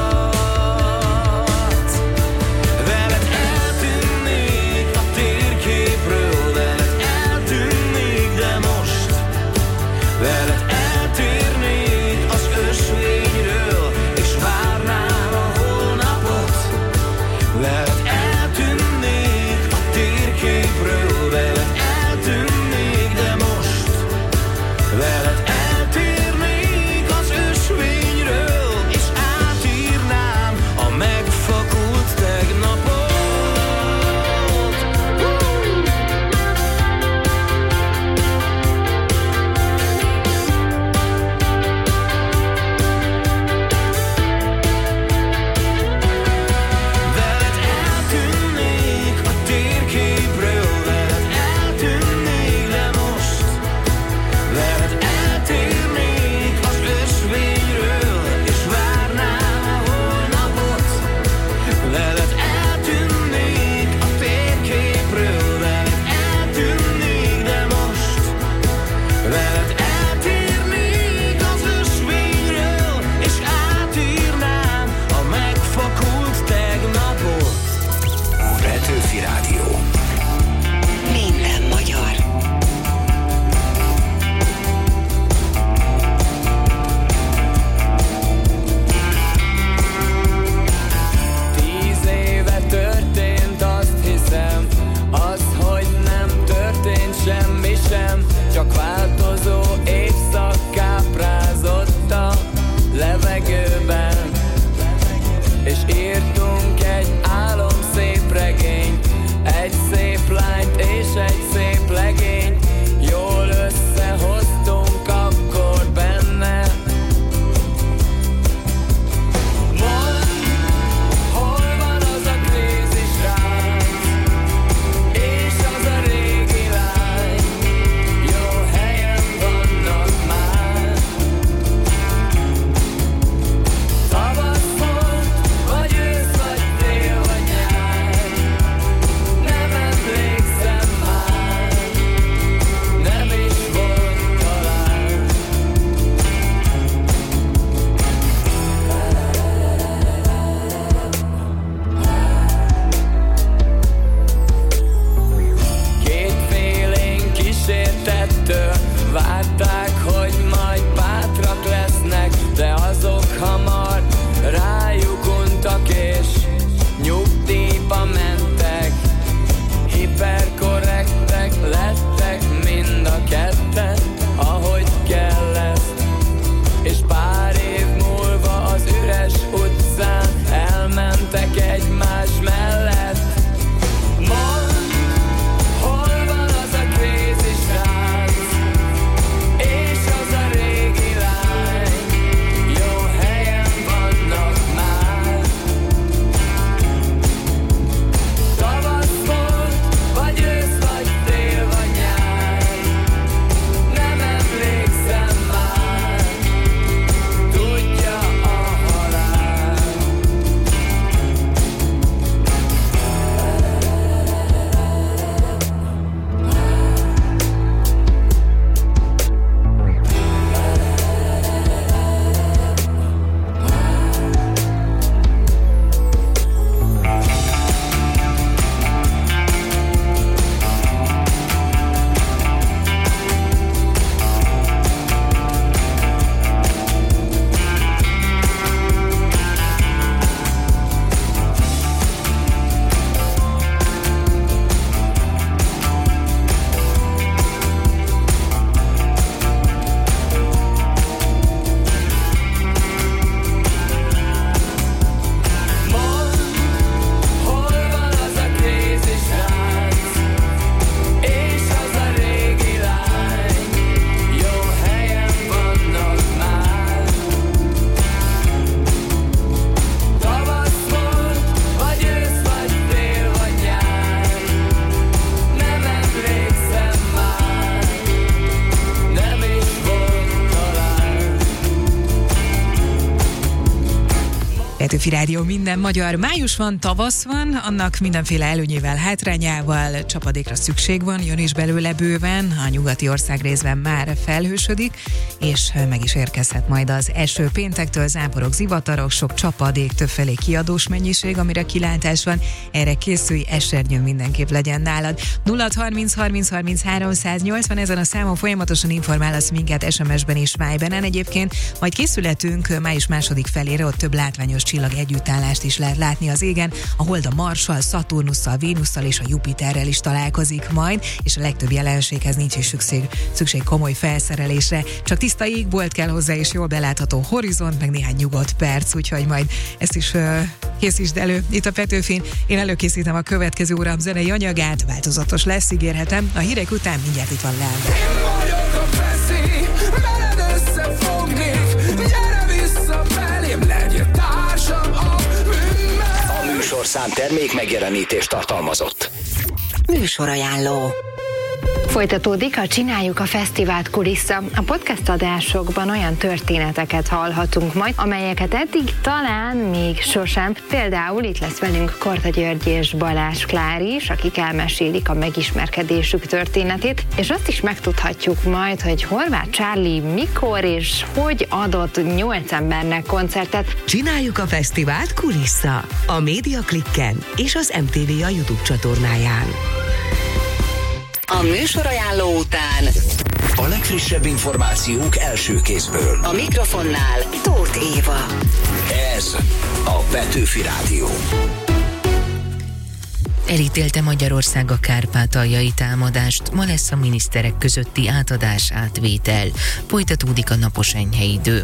S17: tart. Veled eltűnnék a térképről, veled eltűnnék, de most veled eltérnék az ösvényről, és várnám a holnapot. Veled eltűnnék a térképről, veled eltűnnék, de most veled eltérnék az ösvényről, és átírnám a megfakult tegnapot. Veled eltűnnék a térképről, veled eltűnnék, de most veled eltérnék az ösvényről, és várnám a holnapot. Veled eltűnnék a térképről, veled eltűnnék, de most veled eltérnék az ösvényről, és átírnám a megfakult tegnapot.
S3: Petőfi Rádió.
S2: Minden magyar.
S9: Tíz éve történt, azt hiszem, az, hogy nem történt semmi sem, csak változó évszak káprázott a levegőben, és írtunk egy álomszép regényt, egy szép lányt és egy szép legényt, jól összehoztunk akkor benne. Mondd, hol van az a krízis ránc, és az a régi lány, jó helyen vannak már. Tavasz volt, vagy ősz, vagy tél, vagy nyár, nem emlékszem már, nem is volt talán. Kétfélénk kísértettől várták, hogy majd bátrak lesznek, de azok hamar rájuk untak és nyugdíjba mentek. Hiperkorrektek lettek mind a ketten, ahogy kell ezt, és pár év múlva az üres utcán elmentek egymás mellett. Mondd, hol van az a krízis ránc,
S4: Petőfi Rádió minden magyar. Május van, tavasz van, annak mindenféle előnyével, hátrányával, csapadékra szükség van, jön is belőle bőven, a nyugati országrészben már felhősödik, és meg is érkezhet majd az eső. Péntektől záporok, zivatarok, sok csapadék, többfelé kiadós mennyiség, amire kilátás van, erre készülj, esernyőn mindenképp legyen nálad. 0630 30 30 380, ezen a számon folyamatosan informálsz minket SMS-ben és Viberen. Egyébként majd készületünk május második felére, ott több látványos csillag együttállást is lehet látni az égen. A Hold a Marssal, Szaturnusszal, Vénusszal és a Jupiterrel is találkozik majd, és a legtöbb jelenséghez nincs is szükség komoly felszerelésre. Csak tiszta égbolt kell hozzá, és jól belátható horizont, meg néhány nyugodt perc, úgyhogy majd ezt is készítsd elő itt a Petőfin. Én előkészítem a következő órám zenei anyagát, változatos lesz, ígérhetem. A hírek után mindjárt itt van Leander.
S17: Én vagyok a Peszi, veled összefognék, gyere vissza felém, legyél társam a bűnben.
S3: A műsorszám termék megjelenítést tartalmazott.
S2: Műsorajánló. Folytatódik a Csináljuk a Fesztivált kulissza. A podcast adásokban olyan történeteket hallhatunk majd, amelyeket eddig talán még sosem. Például itt lesz velünk Korda György és Balázs Klári is, akik elmesélik a megismerkedésük történetét, és azt is megtudhatjuk majd, hogy Horváth Charlie mikor és hogy adott 8 embernek koncertet.
S18: Csináljuk a Fesztivált kulissza a Média Klikken és az MTV a YouTube csatornáján.
S2: A műsorajánló után
S3: a legfrissebb információk első kézből.
S2: a mikrofonnál Tóth Éva.
S3: Ez a Petőfi Rádió.
S1: Elítélte Magyarország a kárpátaljai támadást, ma lesz a miniszterek közötti átadás-átvétel. Folytatódik a napos enyhe idő.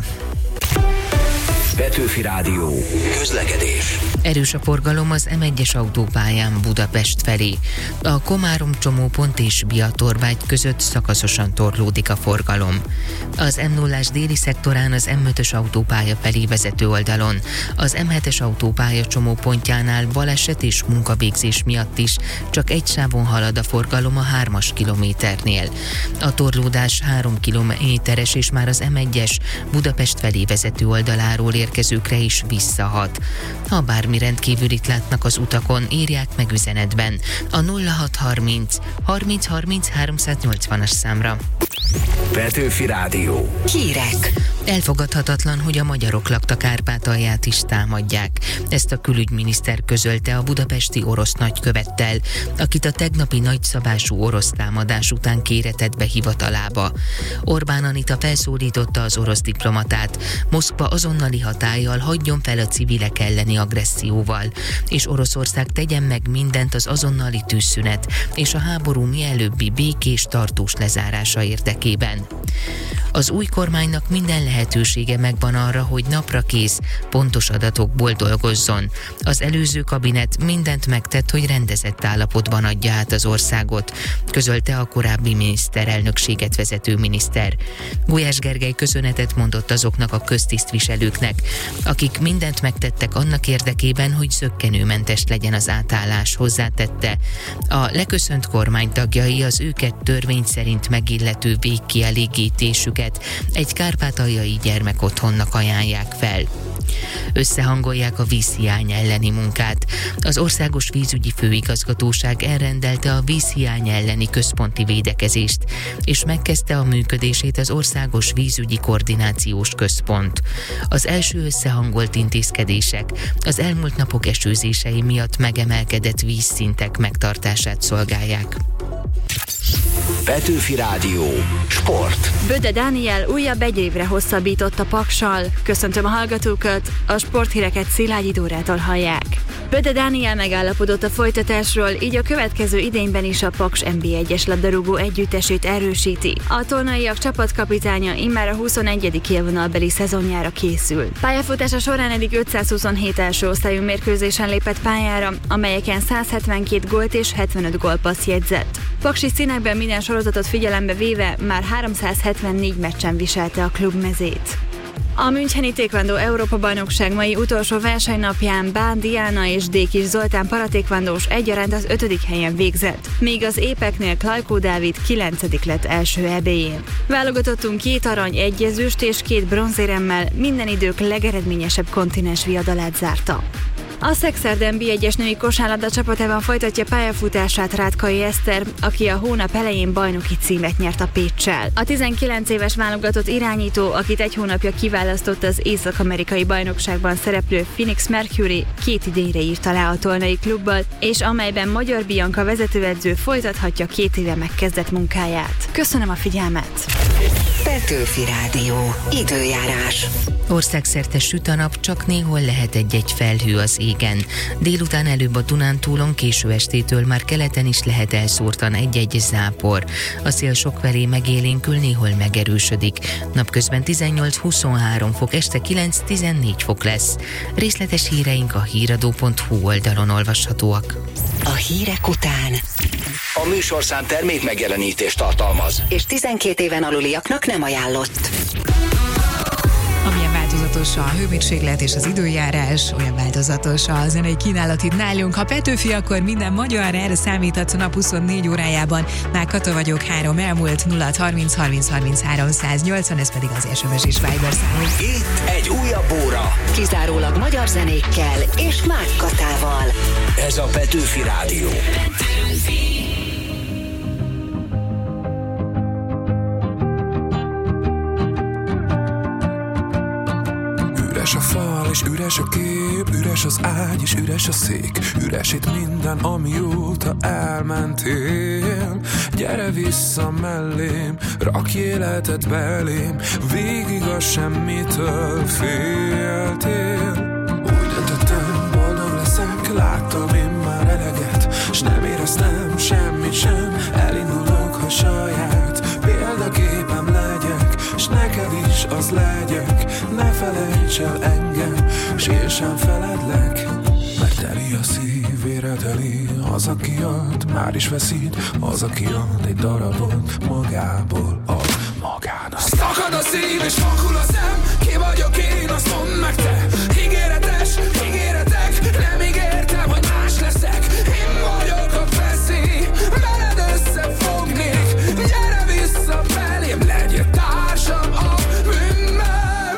S3: Petőfi Rádió. Közlekedés.
S1: Erős a forgalom az M1-es autópályán Budapest felé. A Komárom csomópont és Biatorbágy között szakaszosan torlódik a forgalom. Az M0-ás déli szektorán az M5-ös autópálya felé vezető oldalon, az M7-es autópálya csomópontjánál baleset és munkavégzés miatt is csak egy sávon halad a forgalom a 3-as kilométernél. A torlódás 3 kilométeres, és már az M1-es Budapest felé vezető oldaláról érkezőkre is visszahat. Ha bármi rendkívülit látnak az utakon, írják meg üzenetben a 0630 30 30 380-as számra.
S3: Petőfi Rádió.
S2: Hírek.
S1: Elfogadhatatlan, hogy a magyarok lakta Kárpátalját is támadják. Ezt a külügyminiszter közölte a budapesti orosz nagykövettel, akit a tegnapi nagyszabású orosz támadás után kéretett be hivatalába. Orbán Anita felszólította az orosz diplomatát, Moszkva azonnali hatállyal hagyjon fel a civilek elleni agresszióval, és Oroszország tegyen meg mindent az azonnali tűzszünet és a háború mielőbbi békés, tartós lezárása érdekében. Az új kormánynak minden lehetősége megvan arra, hogy naprakész, pontos adatokból dolgozzon. Az előző kabinet mindent megtett, hogy rendezett állapotban adja át az országot, közölte a korábbi miniszterelnökséget vezető miniszter. Gulyás Gergely köszönetet mondott azoknak a köztisztviselőknek, akik mindent megtettek annak érdekében, hogy zökkenőmentes legyen az átállás, hozzátette. A leköszönt kormány tagjai az őket törvény szerint megillető végkielégítésüket egy kárpátaljai gyermekotthonnak ajánlják fel. Összehangolják a vízhiány elleni munkát. Az Országos Vízügyi Főigazgatóság elrendelte a vízhiány elleni központi védekezést, és megkezdte a működését az Országos Vízügyi Koordinációs Központ. Az első összehangolt intézkedések az elmúlt napok esőzései miatt megemelkedett vízszintek megtartását szolgálják.
S3: Petőfi Rádió. Sport.
S19: Böde Dániel újabb egy évre hosszabbított a Paksal. Köszöntöm a hallgatókat, a sporthíreket Szilágyi Dórától hallják. Böde Dániel megállapodott a folytatásról, így a következő idényben is a Paks NB1-es labdarúgó együttesét erősíti. A tolnaiak csapatkapitánya immár a 21. élvonalbeli szezonjára készül. Pályafutása során eddig 527 első osztályú mérkőzésen lépett pályára, amelyeken 172 gólt és 75 gólpassz jegyzett. Paksi színekben minden sorozatot figyelembe véve már 374 meccsen viselte a klub mezét. A Müncheni Taekwondo Európa-bajnokság mai utolsó versenynapján Bán Diana és Dékis Zoltán paratékvandós egyaránt az 5. helyen végzett, míg az épeknél Klajkó Dávid 9. lett első EB-jén. Válogatottunk 2 arany, 1 ezüst és 2 bronzéremmel minden idők legeredményesebb kontinens viadalát zárta. A Szexerden B1-es női kosárlabda csapatában folytatja pályafutását Rátkai Eszter, aki a hónap elején bajnoki címet nyert a Péccsel. A 19 éves válogatott irányító, akit egy hónapja kiválasztott az észak-amerikai bajnokságban szereplő Phoenix Mercury, 2 idényre írta le a tolnai klubbal, és amelyben Magyar Bianca vezetőedző folytathatja 2 éve megkezdett munkáját. Köszönöm a figyelmet!
S18: Petőfi Rádió. Időjárás.
S1: Országszerte süt a nap, csak néhol lehet egy-egy felhő az égen. Délután előbb a Dunántúlon, késő estétől már keleten is lehet elszórtan egy-egy zápor. A szél sokfelé megélénkül, néhol megerősödik. Napközben 18-23 fok, este 9-14 fok lesz. Részletes híreink a híradó.hu oldalon olvashatóak.
S18: A hírek után
S3: A műsorszám termék megjelenítést tartalmaz.
S18: és 12 éven aluliaknak nem ajánlott.
S4: Amilyen változatos a hőmérséklet és az időjárás, olyan változatos a zenei kínálat itt nálunk. Ha Petőfi, akkor minden magyar, erre számíthatsz a nap 24 órájában. Már Kata vagyok, 3 elmúlt, 0630 30 33 180, ez pedig az SMS és Viber számunk.
S3: Itt egy újabb óra.
S18: Kizárólag magyar zenékkel és Mák Katával.
S3: Ez a Petőfi Rádió.
S17: Üres a fal és üres a kép, üres az ágy és üres a szék, üres itt minden, amióta elmentél. Gyere vissza mellém, rakj életed belém, végig a semmitől féltél. Úgy döntöttem, boldog leszek, láttam én már eleget, s nem éreztem semmit sem, elindulok, ha saját példaképem legyek, s neked is az legyek. Ne felejts el engem, s én sem feledlek, mert teli a szív, éreteli az, aki ad, már is veszít az, aki ad egy darabot magából, ad magának.
S9: Szakad a szív és vakul a szem, ki vagyok én, azt mondd meg te. Ígéretes, ígéretek, nem ígértem, hogy más leszek. Én vagyok a feszély, veled összefognék. Gyere vissza belém, legyél társam a bűnben.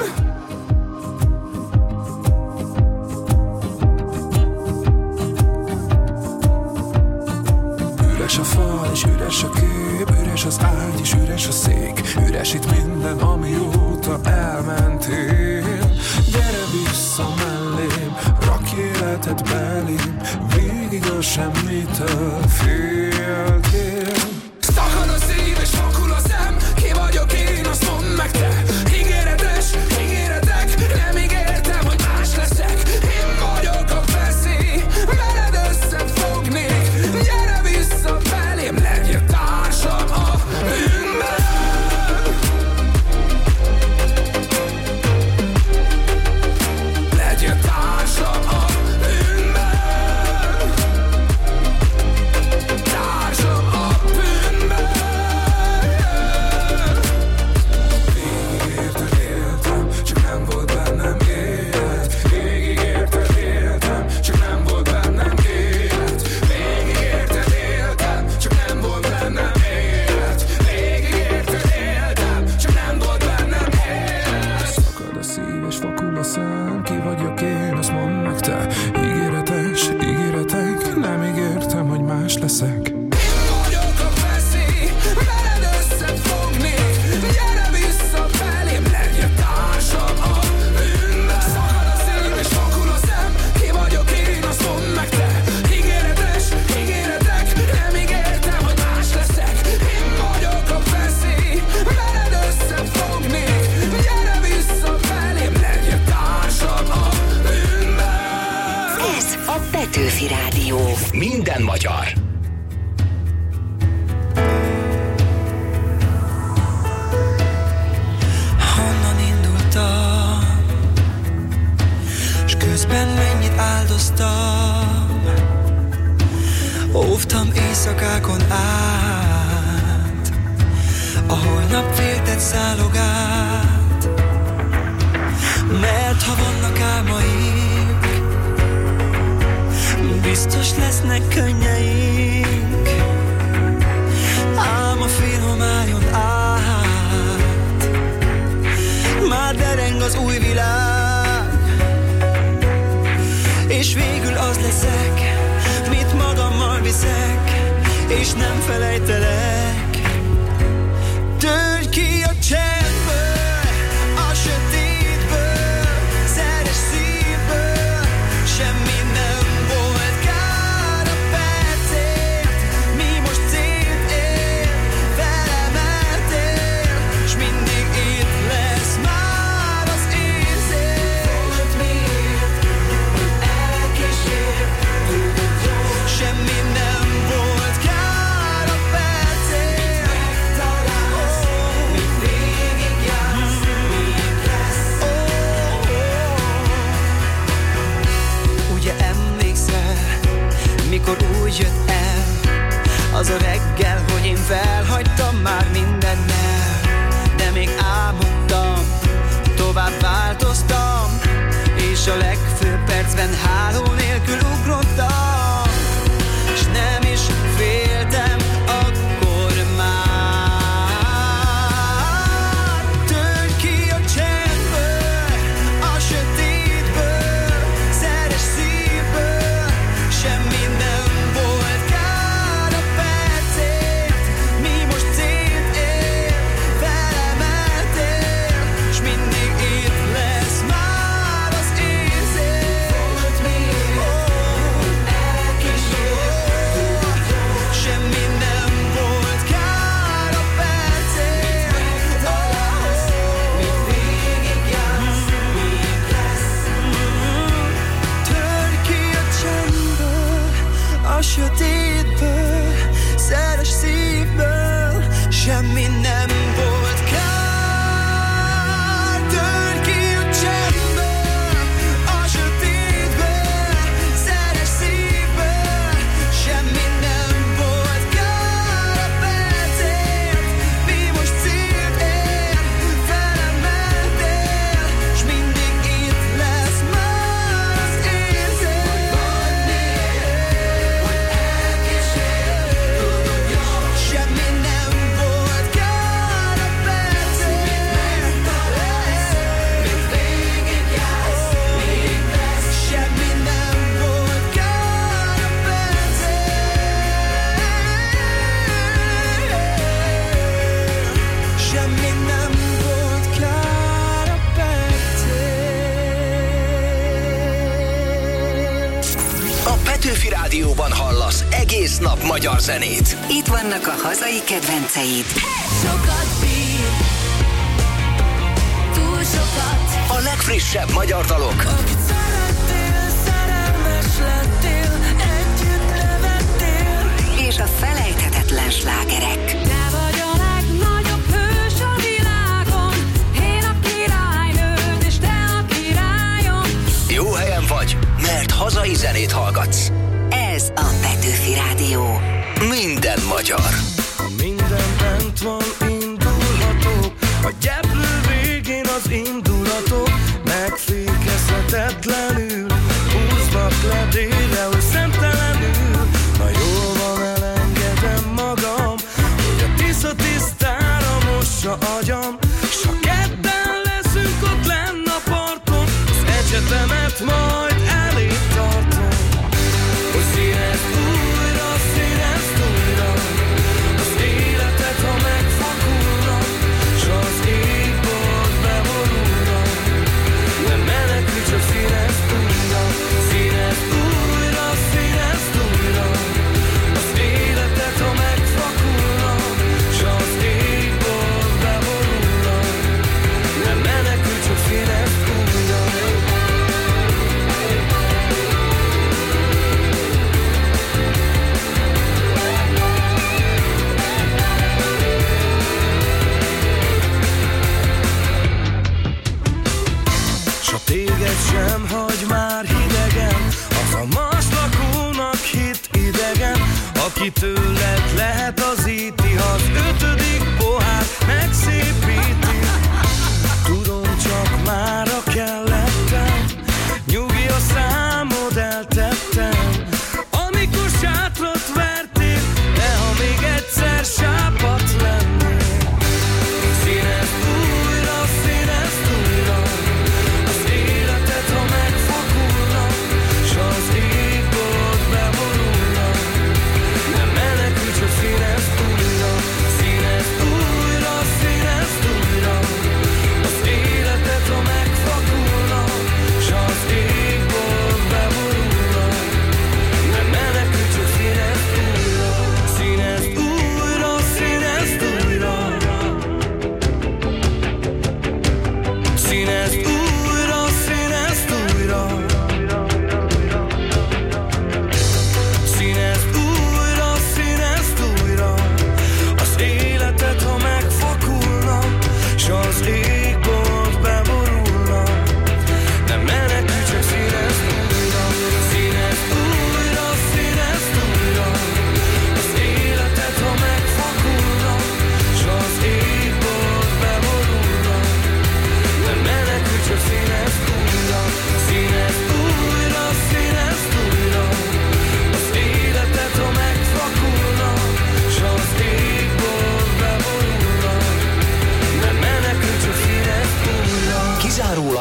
S17: Üres a fal és üres a kép, üres az ágy és üres a szék, üres itt minden, amióta elmentél. Gyere vissza mellém, rakj életed belém, végig a semmitől féltél.
S9: Szakad a szív és vakul a szem, ki vagyok én, azt mondd meg te. Ígéretes, ígéretek, nem ígértem, hogy más leszek. Én vagyok a feszély, veled összefognék. Gyere vissza belém, legyél társam a bűnben. Legyél társam a bűnben. Társam a bűnben.
S17: Végig érted éltem, csak nem volt bennem élet. Végig érted éltem, csak nem volt bennem élet. Végig érted éltem, csak nem volt bennem élet. Végig érted éltem, csak nem volt bennem élet. Szakad a szív és vakul a szem, ki vagyok én, azt mondd meg te. Ígéretes, ígéretek, nem ígértem, hogy más leszek.
S9: Vagyok a feszély, veled összefognék. Gyere vissza belém, legyél társam a bűnben. Szakad a szív és vakul a szem, ki vagyok én, azt mondd meg te. Ígéretes, ígéretek, nem ígértem, hogy más leszek. Én vagyok a feszély, veled összefognék. Gyere vissza belém, legyél társam a bűnben.
S18: Ez a Petőfi Rádió.
S3: Minden magyar.
S16: Honnan indultam, s közben mennyit áldoztam. Óvtam éjszakákon át, a holnap féltett szálogát.
S20: ha vannak álmaink, biztos lesznek könnyeink. Ám a fél homályon át már dereng az új világ, és végül az leszek, mit magammal viszek, és nem felejtelek. Törj ki a csendből, a sötétből, szeres szívből, semmi nem volt kár a percért. Mi most célt ér, felemeltél, s mindig itt lesz már az érzés. Fogad miért, hogy elkísér, tudod jó, semmi nem volt kár a percért. Megtalálsz, mint végigjársz, miért lesz. Ugye emlékszel, mikor úgy jött el az a reggel, hogy én felhagytam már mindennel, de még álmodtam, tovább változtam, és a legfőbb percben háló nélkül ugrottam, s nem is féltem akkor már. Törj ki a csendből, a sötétből, szeres szívből, semmi nem volt kár a percért. Mi most célt ér, felemeltél, s mindig itt lesz már az érzés. Fogad miért, elkísér, tudod jó, semmi nem volt kár a percért. Megtalálsz, mint végigjársz, miért lesz. Törj ki a csendből, a sötétből, szeres szívből, semmi nem volt kár. Törj ki a csendből, a sötétből, szeres szívből, semmi nem volt kár a percért. Mi most célt ér, felemeltél, s mindig itt lesz már az érzés. Fogad miért, hogy elkísér, tudod jó, semmi nem volt kár a percért. Megtalálsz, mint végigjársz, miért lesz. Semmi nem volt kár a percért. Semmi nem volt kár a percért.
S3: A Petőfi Rádióban hallasz egész nap magyar zenét.
S18: Itt vannak a hazai kedvenceid.
S13: Sokat bír, túl sokat.
S3: A legfrissebb magyar dalok.
S13: Akit szerettél, szerelmes lettél, együtt nevettél.
S18: És a felejthetetlen slágerek.
S13: Te vagy a legnagyobb hős a világon, én a királynőd, és te a királyom.
S3: Jó helyen vagy, mert hazai zenét hallgatsz.
S18: Ez a Petőfi Rádió.
S3: Minden magyar.
S6: Ha minden bent van, indulhatok. A gyeplő végén az indulatok megfékezhetetlenül húznak le délre, hogy szemtelenül. Na jól van, elengedem magam, hogy a Tisza tisztára mossa agyam, s ha kedden leszünk ott lenn a parton, az egyetemet majd elég tartom. Hogy színezd újra, az életed, ha megfakulna, s az égbolt beborulna. Nem menekülj, csak színezd újra,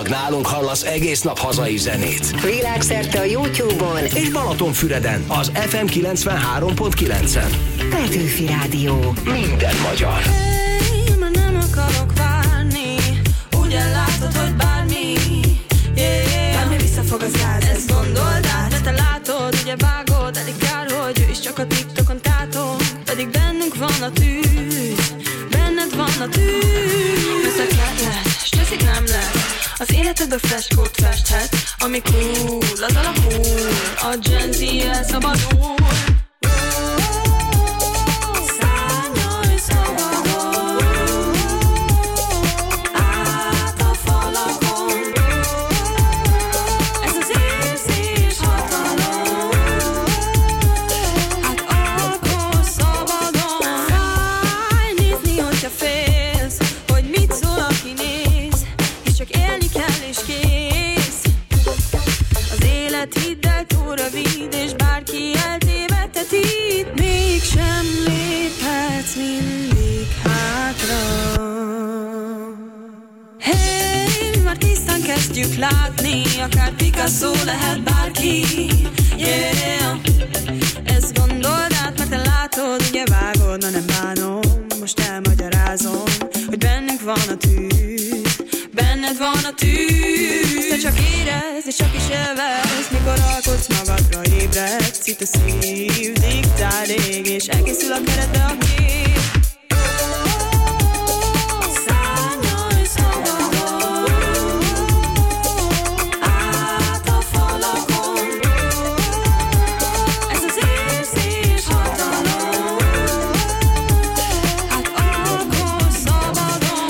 S3: Csak nálunk hallasz egész nap hazai zenét.
S18: Világszerte a YouTube-on
S3: És Balatonfüreden az FM 93.9-en.
S18: Petőfi Rádió.
S3: Minden magyar.
S13: Hey, már nem akarok várni. Ugye látod, hogy bármi, yeah. Bármi vissza fog az gáz, ezt gondold át. De te látod, ugye vágod, elég kár, hogy ő is csak a TikTokon tátol. Pedig bennünk van a tűz, benned van a tűz. Összekletlet, stresszik nem lesz. Az életedbe flashcode festhet. Ami cool, az alakul. A Gen Z elszabadul. Szállj szabadon át a falakon. Ez az érzés hatalom. Hát akkor szabadon. Fáj nézni, hogyha félsz, hogy mit szól, aki néz. És csak élni kell és kész. Az élet hidd el, túl rövid, és bárki eltévedhet itt. Mégsem léphetsz mindig hátra. Hey, már tisztán kezdjük látni, akár Picasso lehet bárki, yeah. Ezt gondold át, mert te látod, ugye vágod, na nem bánom. Most elmagyarázom, hogy bennünk van a tűz, benned van a tűz. Te csak érezd, és csak is élvezd, mikor alkotsz, magadra ébredsz. Itt a szív diktál rég, és elkészül a keretbe a kép. Szállj szabadon át a falakon. Ez az érzés hatalom. Hát akkor szabadon.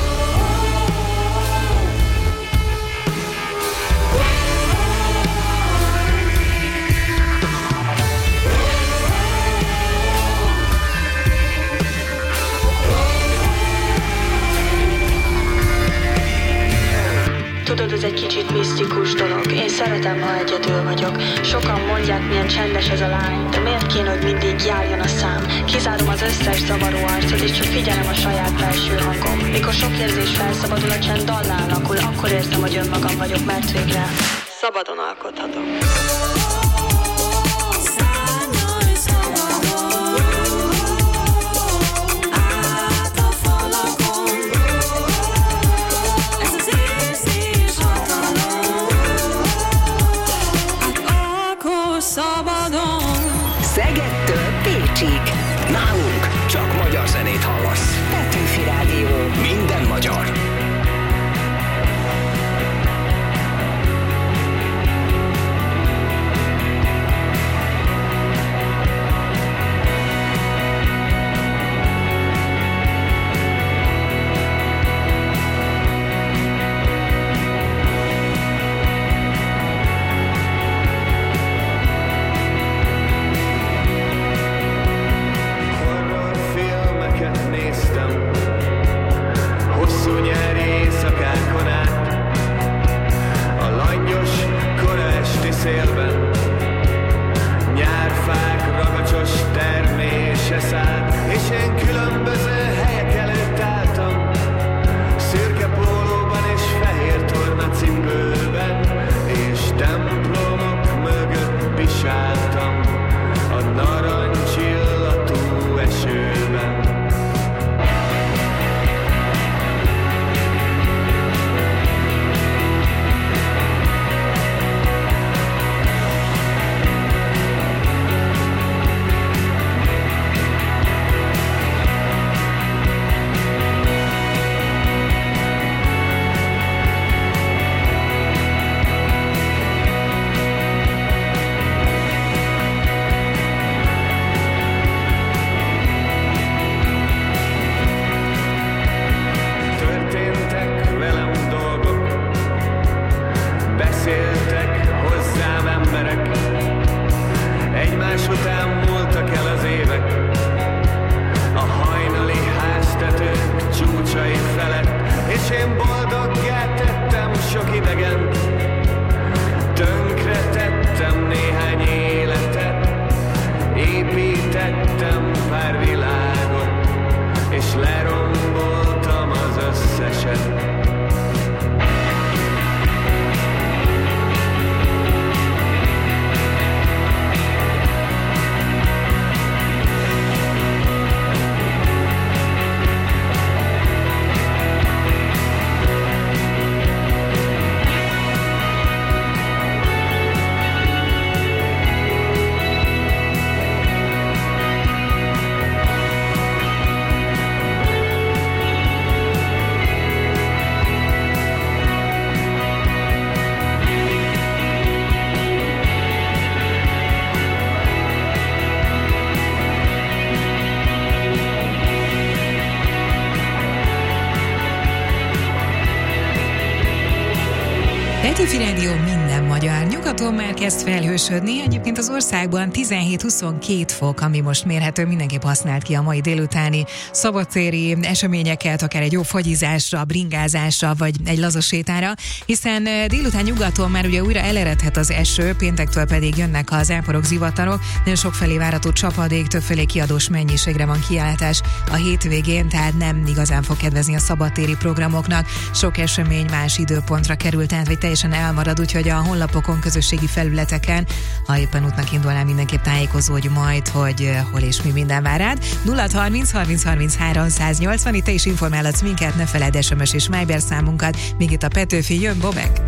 S19: Tudod, ez egy kicsit misztikus dolog. Én szeretem, ha egyedül vagyok. Sokan mondják, milyen csendes ez a lány, de miért kéne, hogy mindig járjon a szám? Kizárom az összes zavaró arcot, és csak figyelem a saját belső hangom. Mikor sok érzés felszabadul, a csend dallá alakul, akkor érzem, hogy önmagam vagyok, mert végre szabadon alkothatok.
S13: Szállj szabadon át a falakon. Ez az érzés hatalom. Hát akkor szabadon.
S18: Szegedtől Pécsig.
S3: Nálunk csak magyar zenét hallasz.
S18: Petőfi Rádió.
S3: Minden magyar.
S11: Horrorfilmeket néztem, hosszú nyári éjszakákon át, a langyos kora esti szélben, nyárfák ragacsos termése szállt, és én különböző helyek előtt álltam, szürke pólóban és fehér tornacipőben, és templomok mögött pisáltam a narancsillatú esőben. Történtek velem dolgok, beszéltek hozzám emberek, egymás után múltak el az évek, a hajnali háztetők csúcsai felett, és én boldoggá tettem sok idegent, tönkre tettem néhány életet, építettem pár világot, és leromboltam az összeset.
S4: Petőfi Rádió, minden magyar. Nyugaton már kezd felhősödni, egyébként az országban 17-22 fok, ami most mérhető, mindenképp használt ki a mai délutáni szabadtéri eseményeket, akár egy jó fagyizásra, bringázásra, vagy egy laza sétára, hiszen délután nyugaton már ugye újra eleredhet az eső, péntektől pedig jönnek az záporok, zivatarok, nagyon sokfelé várható csapadék, többfelé kiadós mennyiségre van kiállítás a hétvégén, tehát nem igazán fog kedvezni a szabadtéri programoknak. Sok esemény más időpontra került át, vagy teljesen elmarad, úgyhogy a honlapokon, közösségi felületeken, ha éppen útnak indulnál, mindenképp tájékozódj majd, hogy hol és mi minden vár rád. 0630 30 30 380, itt te is informálhatsz minket, ne feledd SMS és Viber számunkat, még itt a Petőfi, jön Bobek.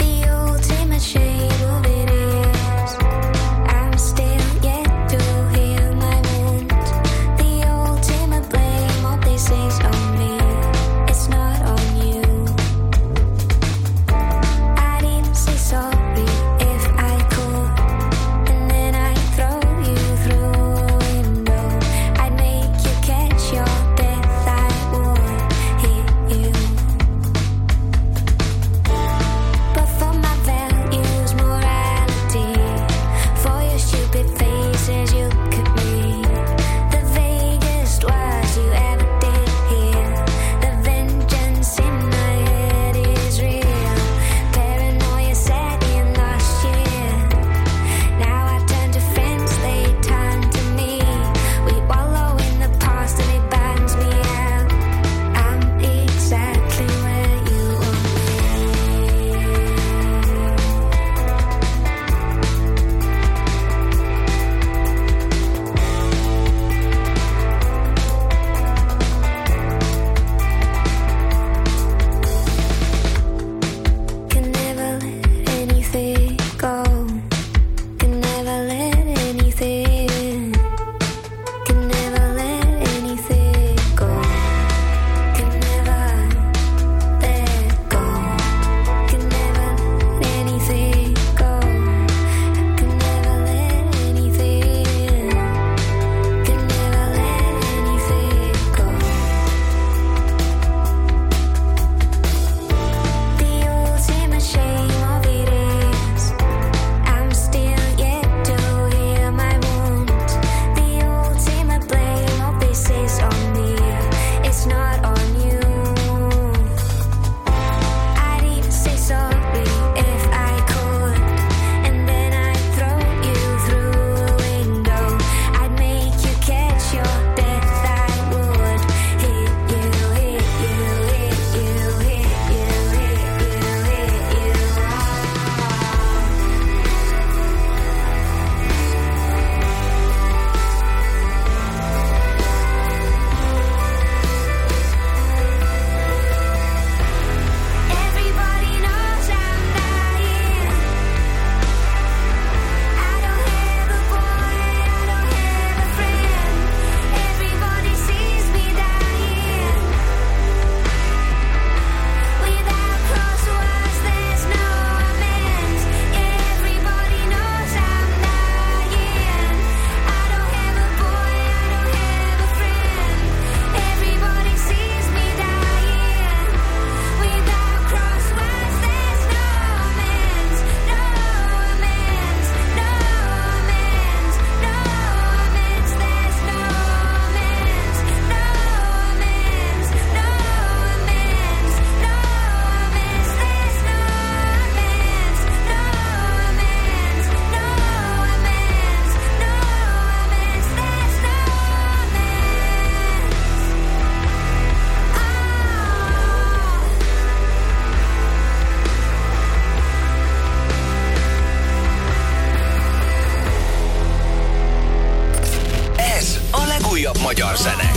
S3: Magyar zene.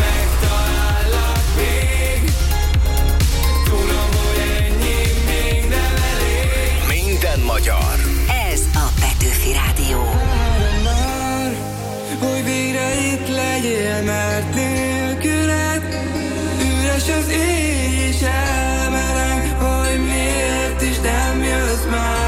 S3: Minden magyar.
S18: Ez a Petőfi Rádió.
S20: Hogy végre itt legyél, mert nélküled üres az éj is elmereng, hogy miért is nem jössz már.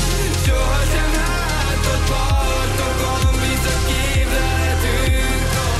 S20: Sohasem látott partokon, vissza képzelhetünk.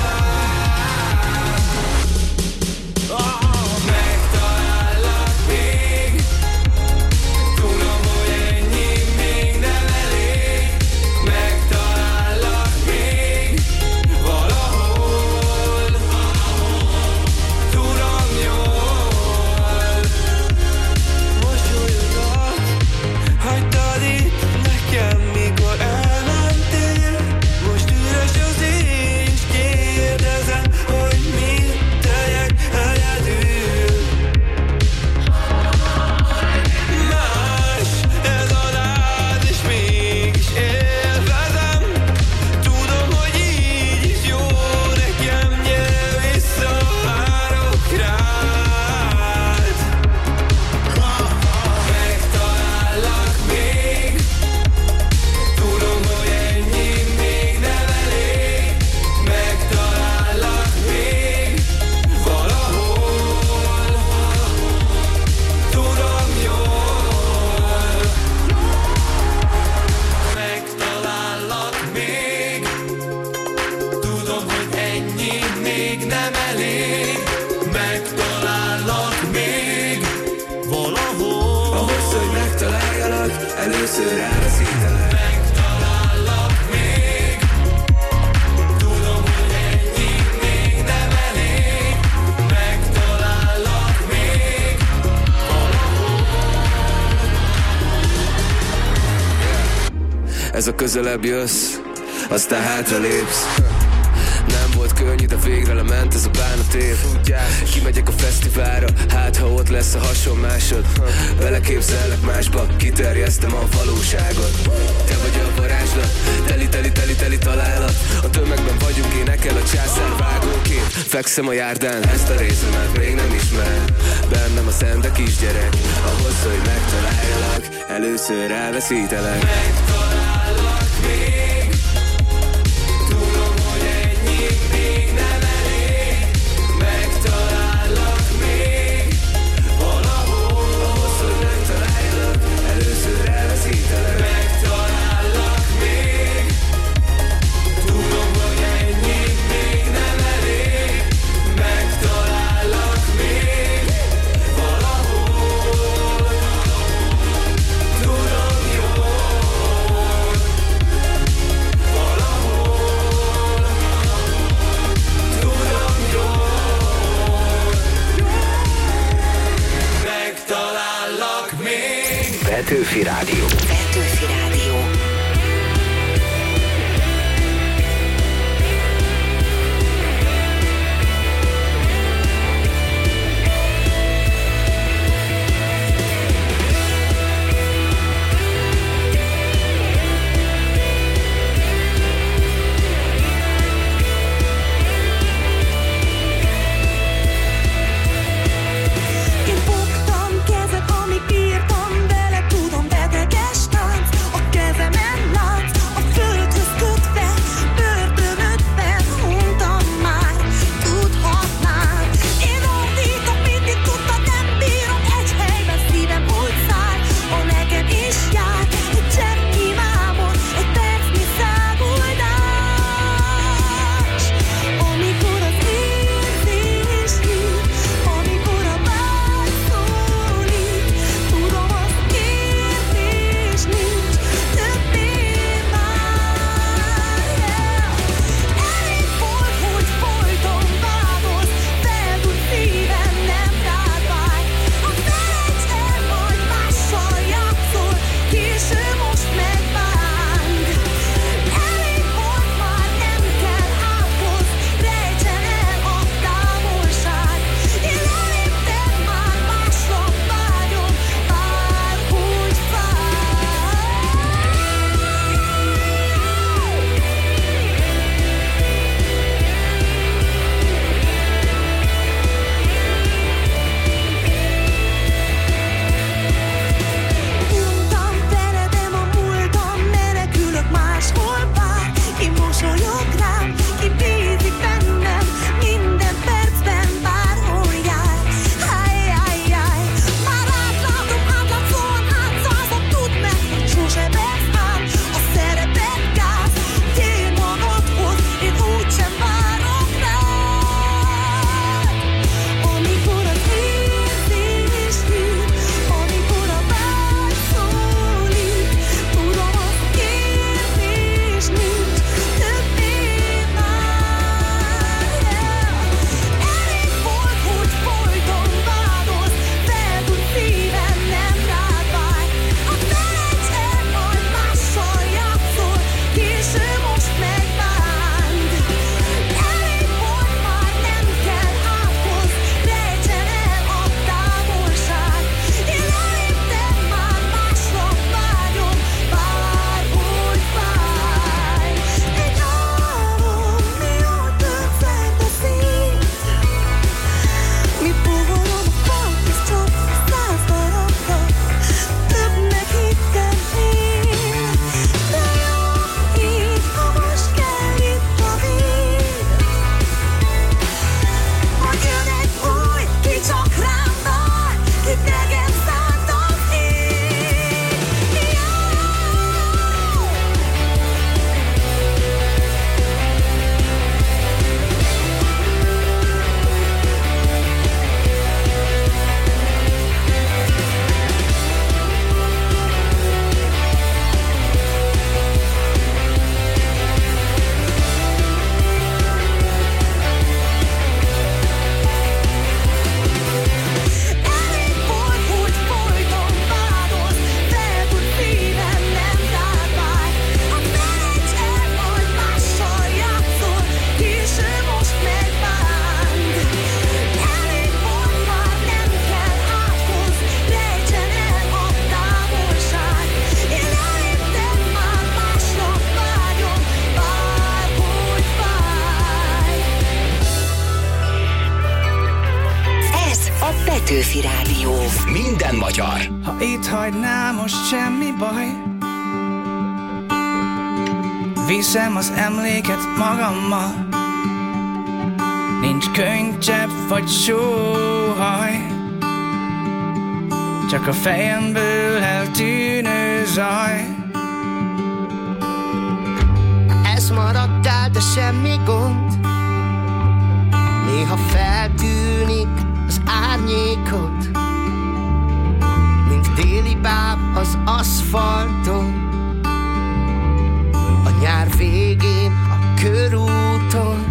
S21: először elveszítelek.
S8: Megtalállak még, tudom, hogy ennyi még nem elég. Megtalállak még
S21: Ez a közelebb jössz, aztán hátra lépsz. Nem volt könnyű, de végre lement ez a bánatév. Kimegyek a fesztiválra, hát ha ott lesz a hasonmásod. Beleképzellek másba, kiterjesztem a valóságot. Te vagy a varázslat, teli találat. A tömegben vagyunk, énekel a császár vágóként. Fekszem a járdán, ezt a részemet még nem ismer. Bennem a szent a kisgyerek, ahhoz, hogy megtaláljalak, először elveszítelek.
S8: Megtalállak még, tudom, hogy ennyi még nem elég. Megtalállak még valahol,
S21: ahhoz, hogy megtaláljalak, először elveszítelek.
S8: Megtalállak még, tudom, hogy ennyi még nem elég. Megtalállak még valahol, tudom jól.
S3: Petőfi Rádió. Minden magyar.
S16: Ha itt hagynál, most semmi baj. Viszem az emléket magammal. Nincs könycsepp vagy sóhaj, csak a fejemből eltűnő zaj.
S7: Ez maradtál, de semmi gond. Néha feltűnik az árnyékod, mint déli báb az aszfalton, a nyár végén a körúton.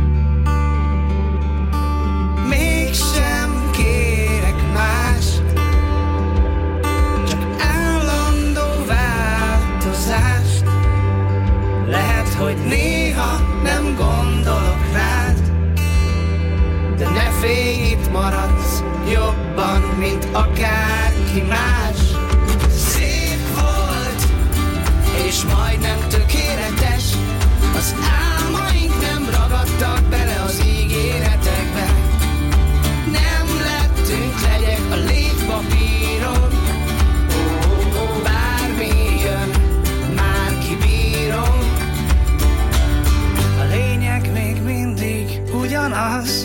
S7: Mégsem kérek mást, csak állandó változást. Lehet, hogy néha nem gondolok rád, de ne félj, itt maradsz jobban, mint akárki más. Szép volt, és majdnem tökéletes. Az álmaink nem ragadtak bele az ígéretekbe. Nem lettünk legyek a létpapíron. Bármi jön, már kibírom. A lényeg még mindig ugyanaz.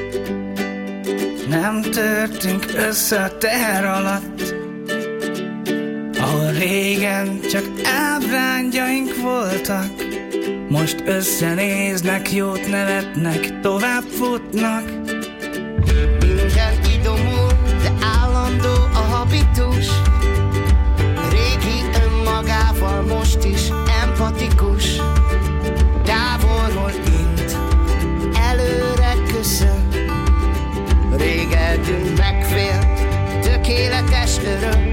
S7: Nem törtünk össze a teher alatt, ahol régen csak ábrándjaink voltak. Most összenéznek, jót nevetnek, tovább futnak. Minden idomul, de állandó a habitus. Régi önmagával most is empatikus. Távolról int, előre köszön. Régedünk megfélt, tökéletes öröm.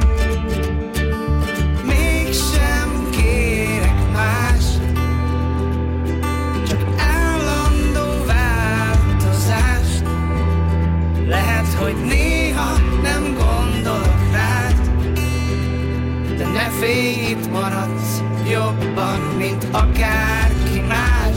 S7: Mégsem kérek mást, csak állandó változást. Lehet, hogy néha nem gondolok rád, de ne félj, itt maradsz jobban, mint akárki más.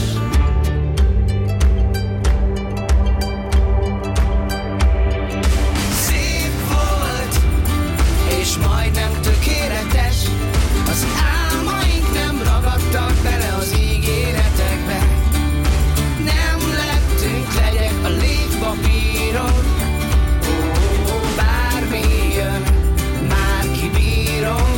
S7: És majdnem tökéletes. Az álmaink nem ragadtak bele az ígéretekbe. Nem lettünk legyek a létpapíron. Bármi jön, már kibírom.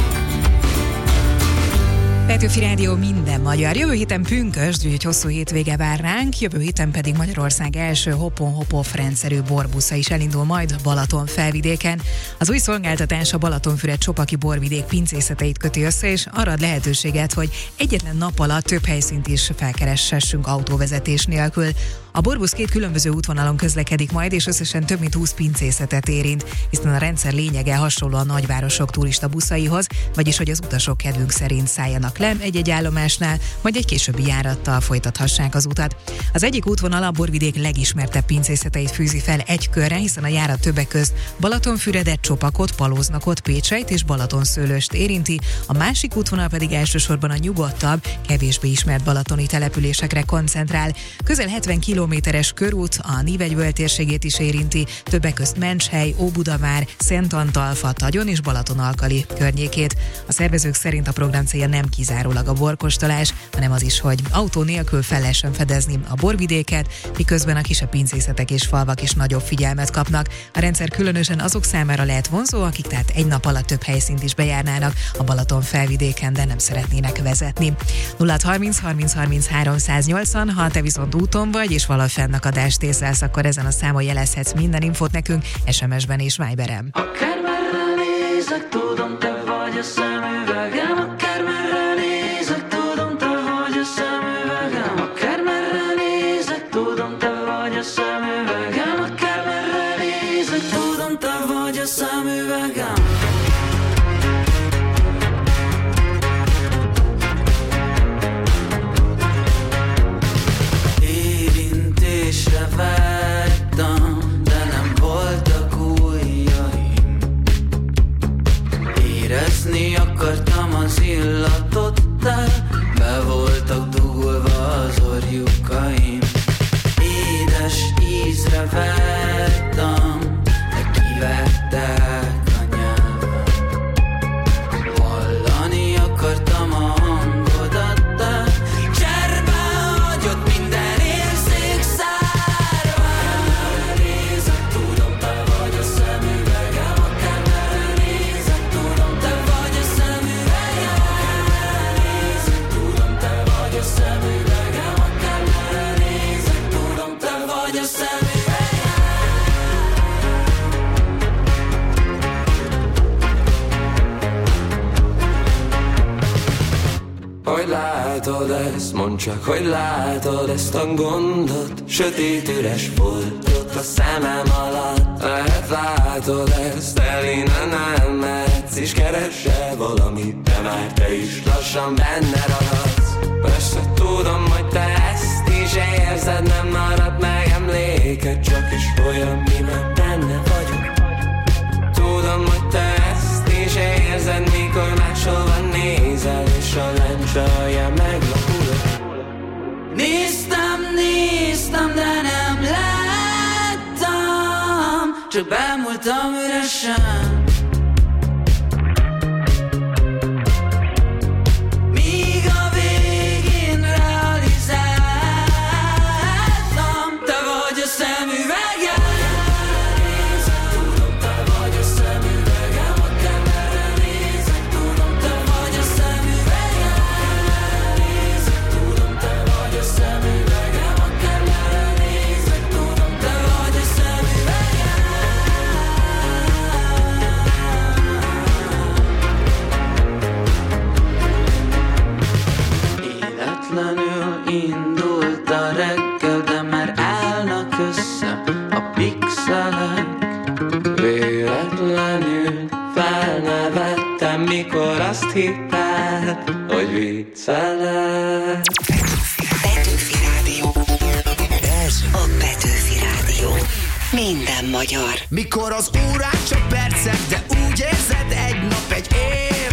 S4: Petőfi Rádió, minden magyar. Jövő héten pünkösd, úgyhogy hosszú hétvége vár ránk, jövő héten pedig Magyarország első hopon-hopov rendszerű borbusza is elindul majd Balaton felvidéken. Az új szolgáltatás a Balatonfüred-Csopaki borvidék pincészeteit köti össze, és arra ad lehetőséget, hogy egyetlen nap alatt több helyszínt is felkeressessünk autóvezetés nélkül. A borbusz 2 különböző útvonalon közlekedik majd, és összesen több mint 20 pincészetet érint, hiszen a rendszer lényege hasonló a nagyvárosok turista buszaihoz, vagyis hogy az utasok kedvünk szerint szálljanak le egy-egy állomásnál, majd egy későbbi járattal folytathassák az utat. Az egyik útvonal a borvidék legismertebb pincészeteit fűzi fel egy körre, hiszen a járat többek közt Balatonfüredet, Csopakot, Palóznakot, Pécseit és Balatonszőlőst érinti, a másik útvonal pedig elsősorban a nyugodtabb, kevésbé ismert balatoni településekre koncentrál. Közel 70 kilométeres körút a Nívegyvöl térségét is érinti, többek közt Mencshely, Óbudavár, Szentantalfa, Tagyon és Balatonalkali környékét. A szervezők szerint a program célja nem kizárólag a borkóstolás, hanem az is, hogy autó nélkül fel lehessen fedezni a borvidéket, miközben a kisebb pincészetek és falvak is nagyobb figyelmet kapnak. A rendszer különösen azok számára lehet vonzó, akik tehát egy nap alatt több helyszínt is bejárnának a Balaton felvidéken, de nem szeretnének vezetni. 0630 30 30 380, ha te viszont úton vagy, és valahol fennakadást észlelsz, akkor ezen a számon jelezhetsz minden infót nekünk, SMS-ben és Viberem.
S8: Akármerre nézek, tudom, te vagy a szemüvegem. Akármerre nézek, tudom, te vagy a szemüvegem. Akármerre nézek, tudom, te vagy a szemüvegem. Akármerre nézek, tudom, te vagy a szemüvegem. Érintésre vágytam, de nem voltak ujjaim. Érezni a
S21: hogy látod ezt, mondd csak, hogy látod ezt a gondot. Sötét üres foltot a szemem alatt. Lehet látod ezt, Elina, nem mehetsz, és keresel valamit, de már te is lassan benne ragadsz. Persze tudom, hogy te ezt is érzed, nem marad meg emléked, csak is olyan, miben benne vagyok. Tudom, hogy te ezt is érzed, mikor máshova nézel, és a lencse alján meglapulok.
S8: Néztem, de nem láttam, csak bámultam üresen. Míg a végén realizáltam, te vagy a szemüvegem. Tudom, te vagy a szemüvegem, akármerre nézek, tudom, te vagy a szemüvegem. Tudom, te vagy a szemüvegem, akármerre nézek, tudom, te vagy a szemüvegem. Életlenül indult a reggel, de már állnak össze a pixelek. Véletlenül felnevettem, mikor azt hitted, hogy viccelek.
S18: Petőfi Rádió. Ez a Petőfi Rádió. Minden magyar.
S10: Mikor az órák csak percek, de úgy érzed, egy nap, egy év.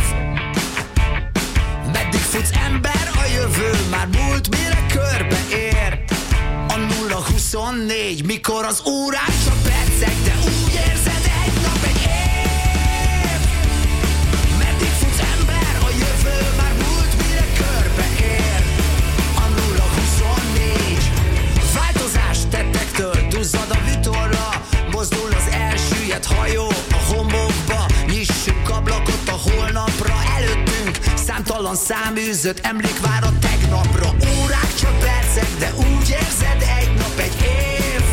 S10: Meddig futsz, ember, a jövő már múlt, mire körbeér. A 0-24, mikor az órák csak percek, de úgy érzed, egy nap, egy év. Meddig futsz, ember, a jövő már múlt, mire körbeér. A 0-24. Változás tettektől duzzad a vitorla, mozdul az elsüllyedt hajó a homokba. Nyissunk ablakot a holnapra, előttünk számtalan száműzött emlék vár a tegnapra. Órák csak percek, de úgy érzed, egy nap, egy év.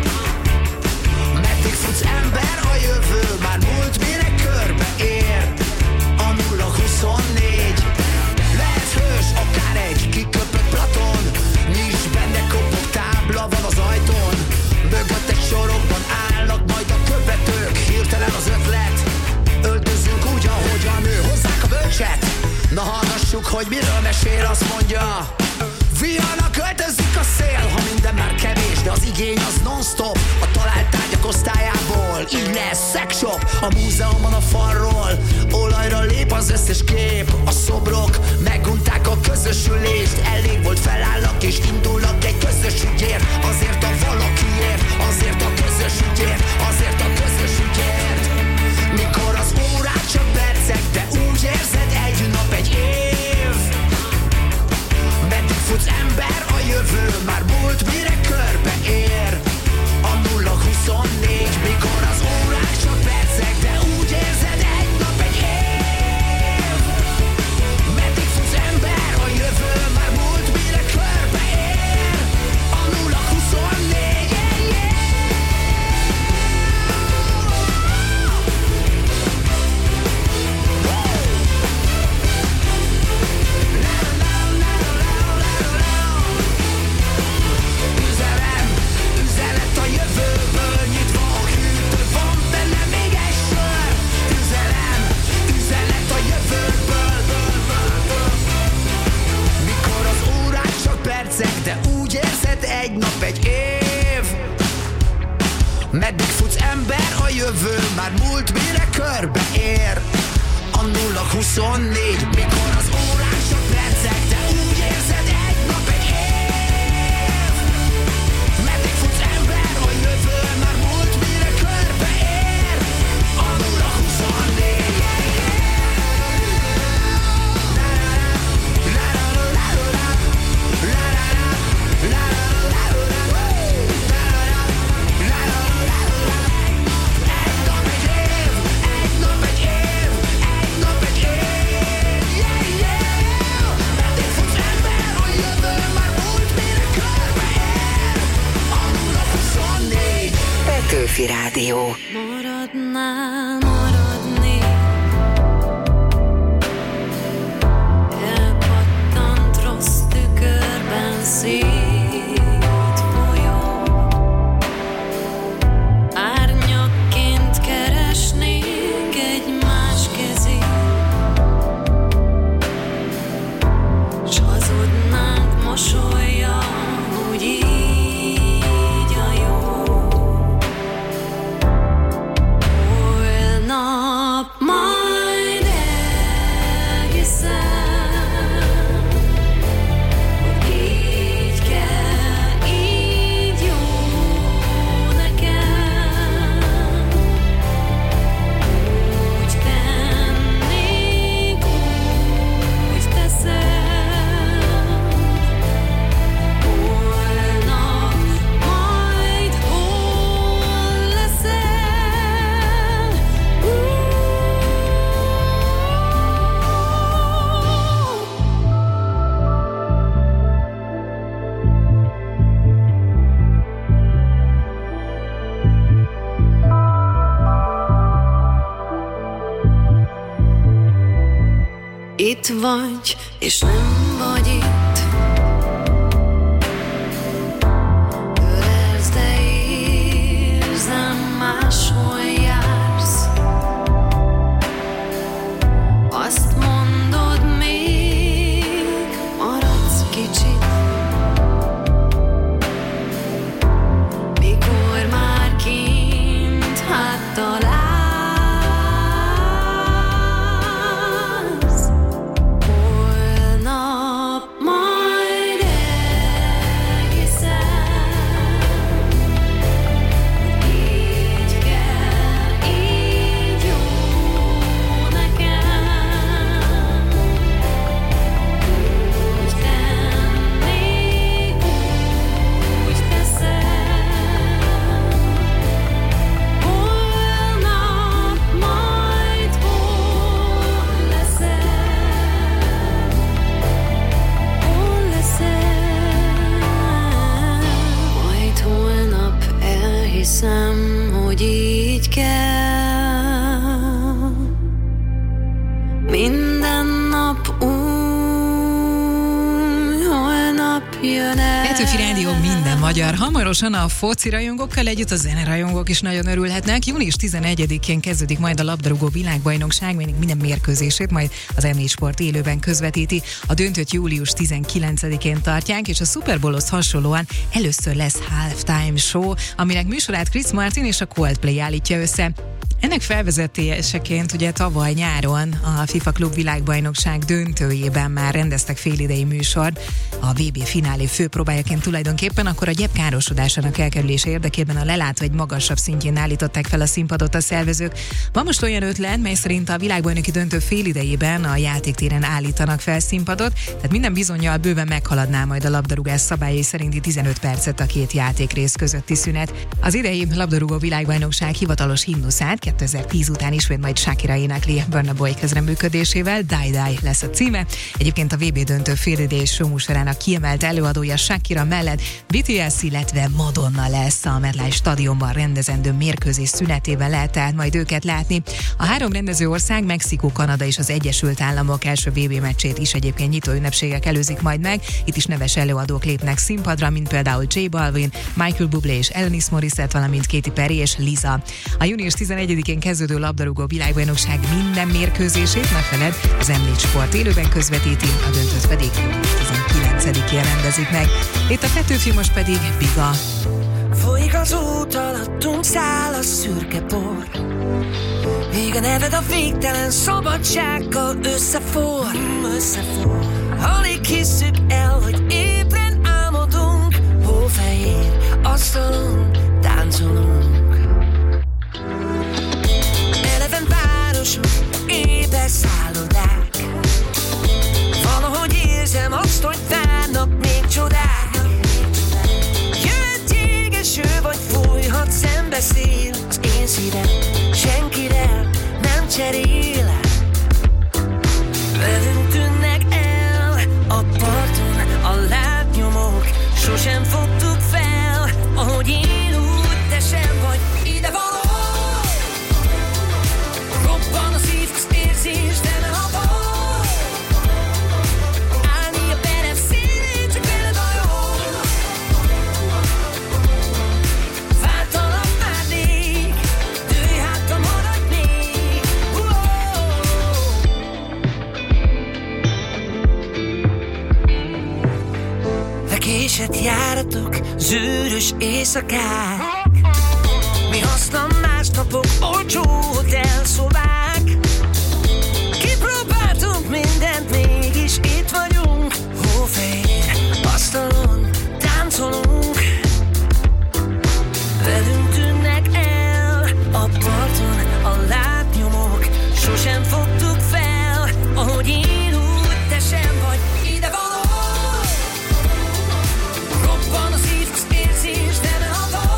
S10: Meddig futsz, ember, a jövő már múlt, mire körbeér. A 0-24. Lehetsz hős, akár egy kiköpött Platon. Nyisd benne, kopog tábla van az ajtón. Mögötted sorokban állnak majd a követők. Hirtelen az ötlet, öltözünk úgy, ahogyan ő, hozzák a bölcset. Na hallgassuk, hogy miről mesél, azt mondja. Vianak öltözik a szél, ha minden már kevés, de az igény az non-stop. A talált tárgyak osztályából, így lesz szexshop. A múzeumon a falról olajra lép az összes kép. A szobrok megunták a közösülést. Elég volt, felállnak és indulnak egy közös ügyért. Azért a valakiért, azért a közös ügyért, azért a közös ügyért. Mikor az órák csak percek, de úgy érzed, egy nap, egy év. Meddig futsz, ember, a jövő már múlt, mire körbeér. A 0-24, mikor az órák csak percek, de úgy érzed, egy nap, egy év. Meddig futsz, ember, a jövő már múlt, mire körbeér. A 0-24, üzenet a jövőből nyitva, a hűtő van benne még egy sör. Üzenet a jövőből. Mikor az órák csak percek, de úgy érzed, egy nap, egy év. Meddig futsz, ember, a jövő már múlt, mire körbeér. A 0-24, mikor az órák csak percek, de úgy érzed, egy nap, egy év. Meddig futsz, ember, a jövő már múlt, mire körbeér. A 0-24.
S18: Petőfi Rádió.
S13: Maradnál maradni, elpattan itt vagy, és nem vagy itt. Ölelsz, de érzem, máshol jársz. Azt mondod, még maradsz kicsit. Mikor már kint háttalálsz. Hiszem, hogy így kell. Minden nap új, holnap jön el.
S4: Petőfi Rádió, minden magyar. Hamarosan a foci rajongókkal együtt a zenerajongók is nagyon örülhetnek. Június 11-én kezdődik majd a labdarúgó világbajnokság, még minden mérkőzését majd az M4 Sport élőben közvetíti. A döntőt július 19-én tartják, és a Super Bowlhoz hasonlóan először lesz halftime show, aminek műsorát Chris Martin és a Coldplay állítja össze. Ennek felvezetéseként ugye tavaly nyáron a FIFA Klub világbajnokság döntőjében már rendeztek félidei műsort, a VB finálé főpróbájaként tulajdonképpen, akkor a gyep károsodásának elkerülése érdekében a lelátva egy magasabb szintjén állították fel a színpadot a szervezők. Van most olyan ötlet, mely szerint a világbajnoki döntő félidejében a játéktéren állítanak fel színpadot, tehát minden bizonnyal bőven meghaladná majd a labdarúgás szabályai szerinti 15 percet a két játékrész közötti szünet. Az idei labdarúgó világbajnokság hivatalos himnuszát 2010 után ismét majd Shakira énekli Burna Boy közreműködésével, Die Die lesz a címe. Egyébként a VB döntő félidei showműsorának kiemelt előadója Shakira mellett BTS, illetve Madonna lesz a MetLife stadionban rendezendő mérkőzés szünetében, lehet tehát majd őket látni. A három rendező ország, Mexikó, Kanada és az Egyesült Államok első VB meccsét is egyébként nyitó ünnepségek előzik majd meg. Itt is neves előadók lépnek színpadra, mint például J Balvin, Michael Bublé és Alanis Morissette, valamint Katy Perry és Lisa. A június 11-én kezdődő labdarúgó világbajnokság minden mérkőzését, ne feledd, az M4 Sport élőben közvetíti, a döntőt pedig 19-én rendezik meg. Itt a Petőfi, most pedig Biga.
S10: Folyik az út alattunk, száll a szürke por. Míg a neved a végtelen szabadsággal összeforr. Alig hisszük el, hogy ébren álmodunk. Hófehér asztalon táncolunk. Eleven városok, éber szállodák. Valahogy érzem azt, hogy várnak még csodák. Jöhet jégeső, vagy fújhat szembeszél. Az én szívem senkire nem cserél. Velünk tűnnek el a parton a lábnyomok. Sosem fogtuk fel, ahogy én úgy, te sem vagy ide való. Robban a szív, az érzés, de nem a bal. Állni a perev szélén, csak veled a jó. Vártalak már rég, dőj hátra, maradj még. Lekésett járatok, zűrös éjszakák. Mi haszna másnapok, olcsó hotelszobák. Kipróbáltunk mindent, mégis itt vagyunk. Hófehér asztalon táncolunk. Velünk tűnnek el a parton a lábnyomok. Sosem fogtuk fel, ahogy én úgy, te sem vagy ide való. Robban a szív, az érzés, de nem a bal.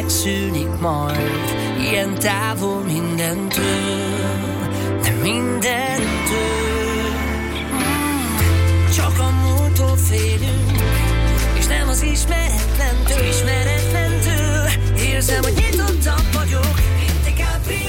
S5: megszűnik majd, ilyen távol mindentől, de mindentől. Csak a múltól félünk, és nem az ismeretlentől. Érzem, hogy nyitottabb vagyok, mint DiCaprio.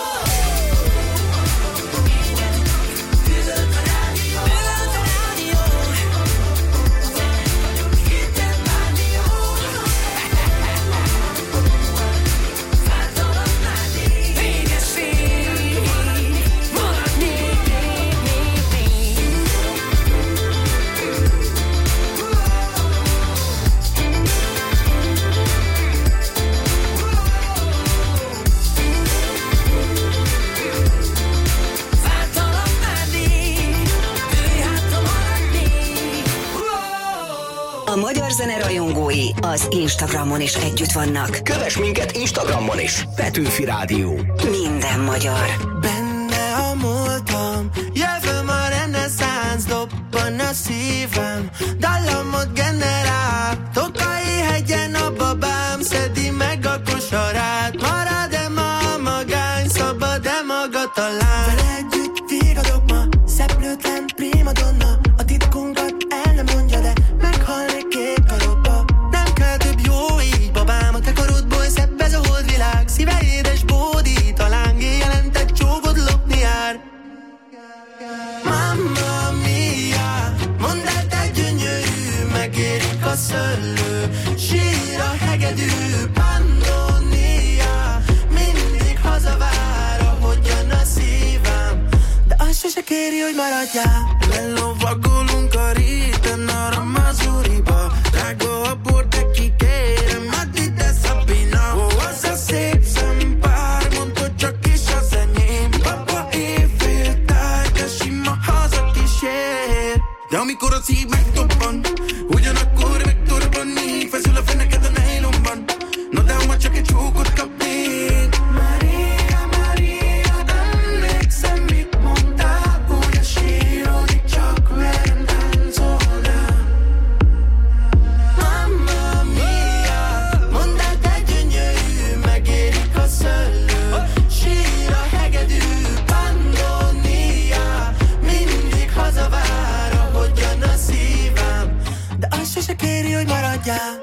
S18: A magyar zene rajongói az Instagramon is együtt vannak.
S3: Kövess minket Instagramon is. Petőfi Rádió.
S18: Minden magyar.
S10: Benne a múltam, jövőm a reneszánsz, dobban a szívem, dallamot generál, Tokai hegyen a babám, szedi meg a kosarát, marad-e ma a magány, szabad-e maga talán? Vele együtt vigadok ma, szeplőtlen primadonna, a titkunkat el nem mondja, de meghalnék kék karokba. Nem kell több jó így, babám, a te korodból szebb ez a holdvilág, szíve édes bódít, a lángé jelentett csókod lopni jár. Mamma mia, mondd el te gyönyörű, megérik a szöllő, sír a hegedű, Pannonia, mindig hazavár, ahogyan a szívem, de azt se kéri, hogy maradjál. Lelovagolunk a réten, arra Mazuriba, drága a bor, de kikérem, add ide Szabina. Ó, az a szép szempár, mondd, hogy csak is az enyém, papa éjféltáj, de sima hazakísér. De amikor a szív megdobban, ugyanakkor megtorbanik, feszül a feneked a nejlomban, no de ha csak egy csókot kapnék. Maria, Maria, emlékszem, mit mondtál, úgy a sírodik, csak velem táncolnál. Mamma mia, mondd el te gyönyörű, megérik a szöllő, sír a hegedű, Pannonia, mindig hazavár, ahogyan a szívem, de azt se kéri, hogy maradjál.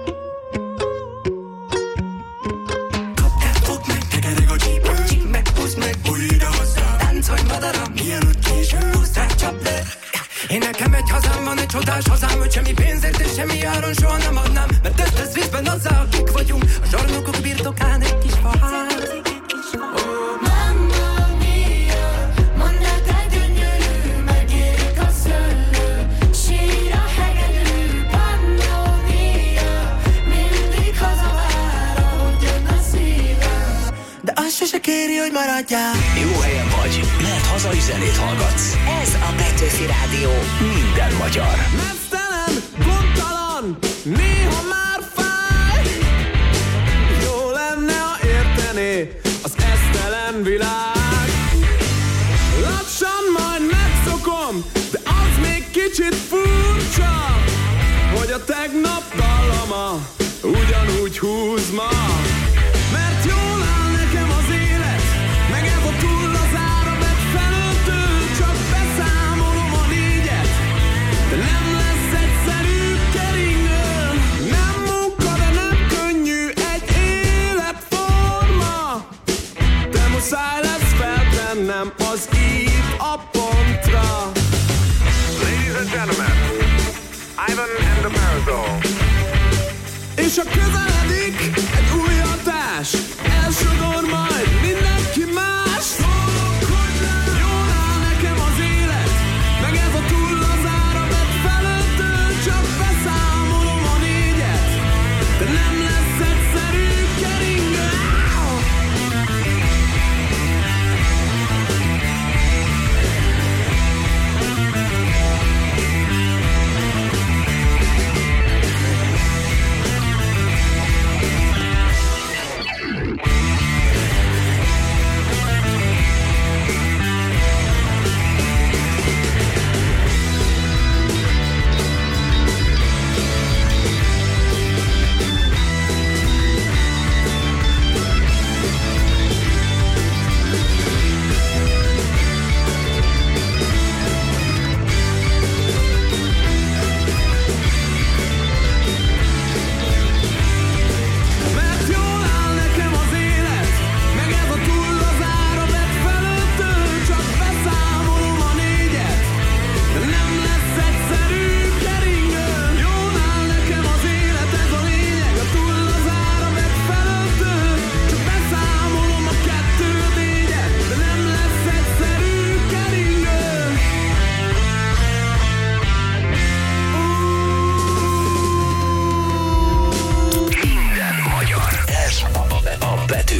S10: Kaptál, fogd meg, tekereg a csípő, csíp meg, húzd meg, bújj ide hozzá, táncolj madaram, mielőtt késő, húzd rá, csapd le. Én nekem egy hazám van, egy csodás hazám, hogy semmi pénzért és semmi áron soha nem adnám, mert ezt tesz vízben azzá, akik vagyunk, a zsarnokok birtokán egy kis faház. Mamma mia, mondd el te gyönyörű, megérik a szöllő, sír a hegedű, Pannonia, mindig hazavár, ahogyan a szívem, de azt se kéri, hogy maradjál.
S3: Jó helyen vagy, mert hazai zenét hallgatsz.
S18: Ez a Petőfi Rádió.
S3: Minden magyar.
S9: Mesztelen, gondtalan, néha már fáj. Jó lenne, ha értené az esztelen világ. Lassan majd megszokom, de az még kicsit furcsa, hogy a tegnap dallama ugyanúgy húz ma. Mert jól áll nekem az élet, meg ez a túl az áramet felöltő, csak beszámolom a négyet, de nem lesz egyszerű keringő. Nem munka, de nem könnyű egy életforma, de muszáj lesz feltennem az ív a pontra.
S22: Ladies and gentlemen, Ivan and the Parasol.
S9: És a közeledik egy új hatás, elsodor majd mindenki más. Jól áll nekem az élet, meg ez a túl az áramet felöltő, csak beszámolom a négyet, de nem lesz egyszerű keringő.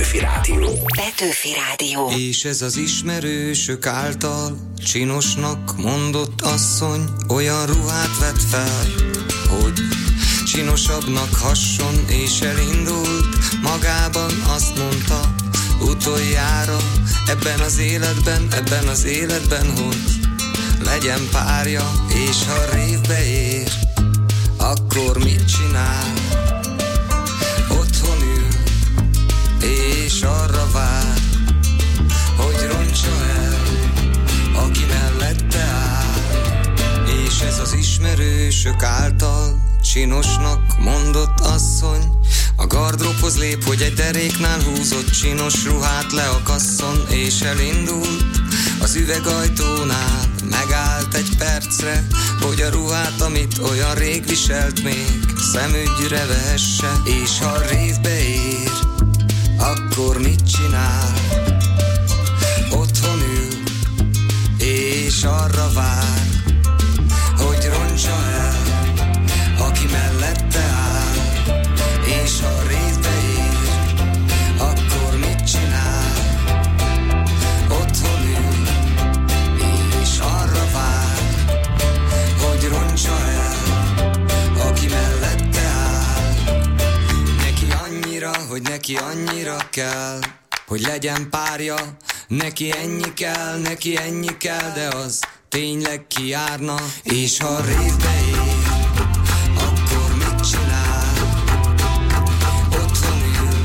S3: Petőfi Rádió.
S12: Petőfi Rádió.
S15: És ez az ismerősök által csinosnak mondott asszony olyan ruhát vett fel, hogy csinosabbnak hasson, és elindult magában, azt mondta utoljára ebben az életben, hogy legyen párja, és ha révbe ér, akkor mit csinál? Otthon ül, és arra vár, hogy roncsa el, aki mellette áll. És ez az ismerősök által csinosnak mondott asszony a gardróbhoz lép, hogy egy deréknál húzott csinos ruhát leakasszon, és elindult az üvegajtónál. Megállt egy percre, hogy a ruhát, amit olyan rég viselt, még szemügyre vehesse. És ha révbe ér, akkor mit csinál? Otthon ül, és arra vár, hogy roncsa el, aki mellette áll. És ha révbe ér, akkor mit csinál? Otthon ül, és arra vár, hogy roncsa el, aki mellette áll. Neki annyira kell, hogy legyen párja. Neki ennyi kell, de az tényleg kijárna. És ha révbe ér, akkor mit csinál? Otthon ül,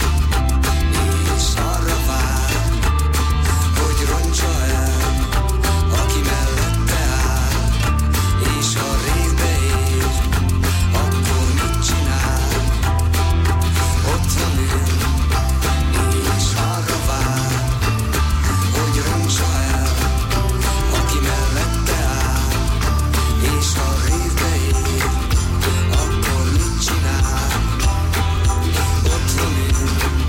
S15: és arra vár, hogy roncsa el, aki mellette áll. És ha révbe ér, akkor mit csinál? Otthon ül, és arra vár, hogy roncsa el, aki mellette áll. És ha révbe ér, akkor mit csinál? Otthon ül,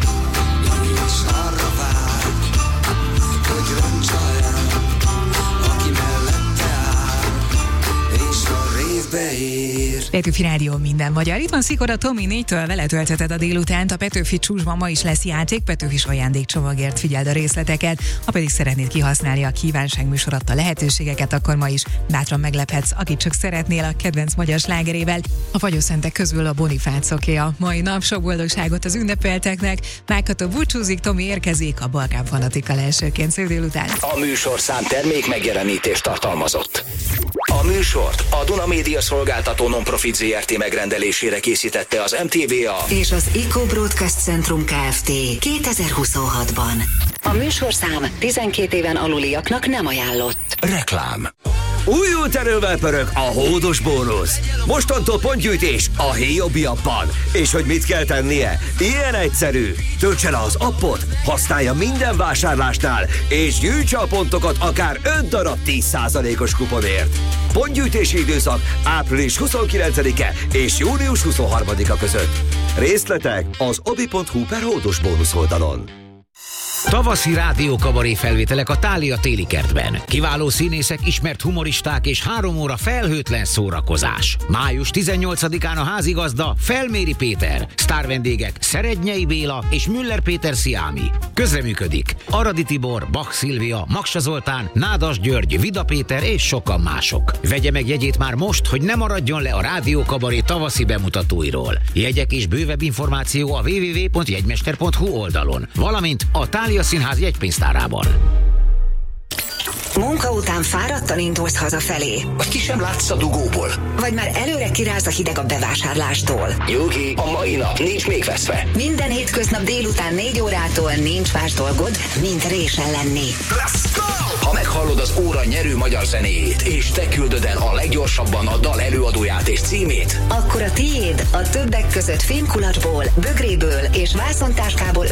S15: és arra vár, hogy roncsa el, aki mellette áll. És ha révbe ér.
S4: Petőfi Rádió, minden magyar. Itt van Szikora Tomi, 4-től vele töltheted a délutánt. A Petőfi csúcsban ma is lesz játék, Petőfis ajándékcsomagért figyeld a részleteket. Ha pedig szeretnéd kihasználni a kívánságműsor adta lehetőségeket, akkor ma is bátran meglephetsz, akit csak szeretnél a kedvenc magyar slágerével. A fagyoszentek közül a Bonifácoké a mai nap. Sok boldogságot az ünnepelteknek. Májkatól búcsúzik, Tomi érkezik a Balkán Fanatikal elsőként szép délután.
S3: A műsorszám termék megjelenítést tartalmazott. A műsort a Duna Média Szolgáltató Non-Profit Zrt. Megrendelésére készítette az MTVA
S12: és az Eco Broadcast Centrum Kft. 2026-ban. A műsorszám 12 éven aluliaknak nem ajánlott.
S3: Reklám. Újult erővel pörög a hódos bónusz. Mostantól pontgyűjtés a Héjobbi appban. És hogy mit kell tennie? Ilyen egyszerű. Töltse le az appot, használja minden vásárlásnál, és gyűjtse a pontokat akár 5 darab 10%-os kuponért. Pontgyűjtési időszak április 29-e és június 23-a között. Részletek az obi.hu/hódos bónusz oldalon.
S23: Tavaszi rádiókabaré felvételek a Thália téli kertben. Kiváló színészek, ismert humoristák és 3 óra felhőtlen szórakozás. Május 18-án a házigazda Felméri Péter, sztárvendégek Szerednyei Béla és Müller Péter Sziámi. Közreműködik Aradi Tibor, Bach Szilvia, Maksa Zoltán, Nádas György, Vida Péter és sokan mások. Vegye meg jegyét már most, hogy ne maradjon le a rádiókabaré tavaszi bemutatóiról. Jegyek és bővebb információ a www.jegymester.hu oldalon, valamint a Thália Színház jegypénztárában.
S12: Munka után fáradtan indulsz hazafelé.
S3: Vagy ki sem látsz a dugóból.
S12: Vagy már előre kiráz a hideg a bevásárlástól.
S3: Nyugi, a mai nap nincs még veszve.
S12: Minden hétköznap délután 4 órától nincs más dolgod, mint résen lenni.
S3: Ha meghallod az óra nyerő magyar zenéjét, és te küldöd el a leggyorsabban a dal előadóját és címét,
S12: akkor a tiéd a többek között fémkulacsból, bögréből és vászontáskából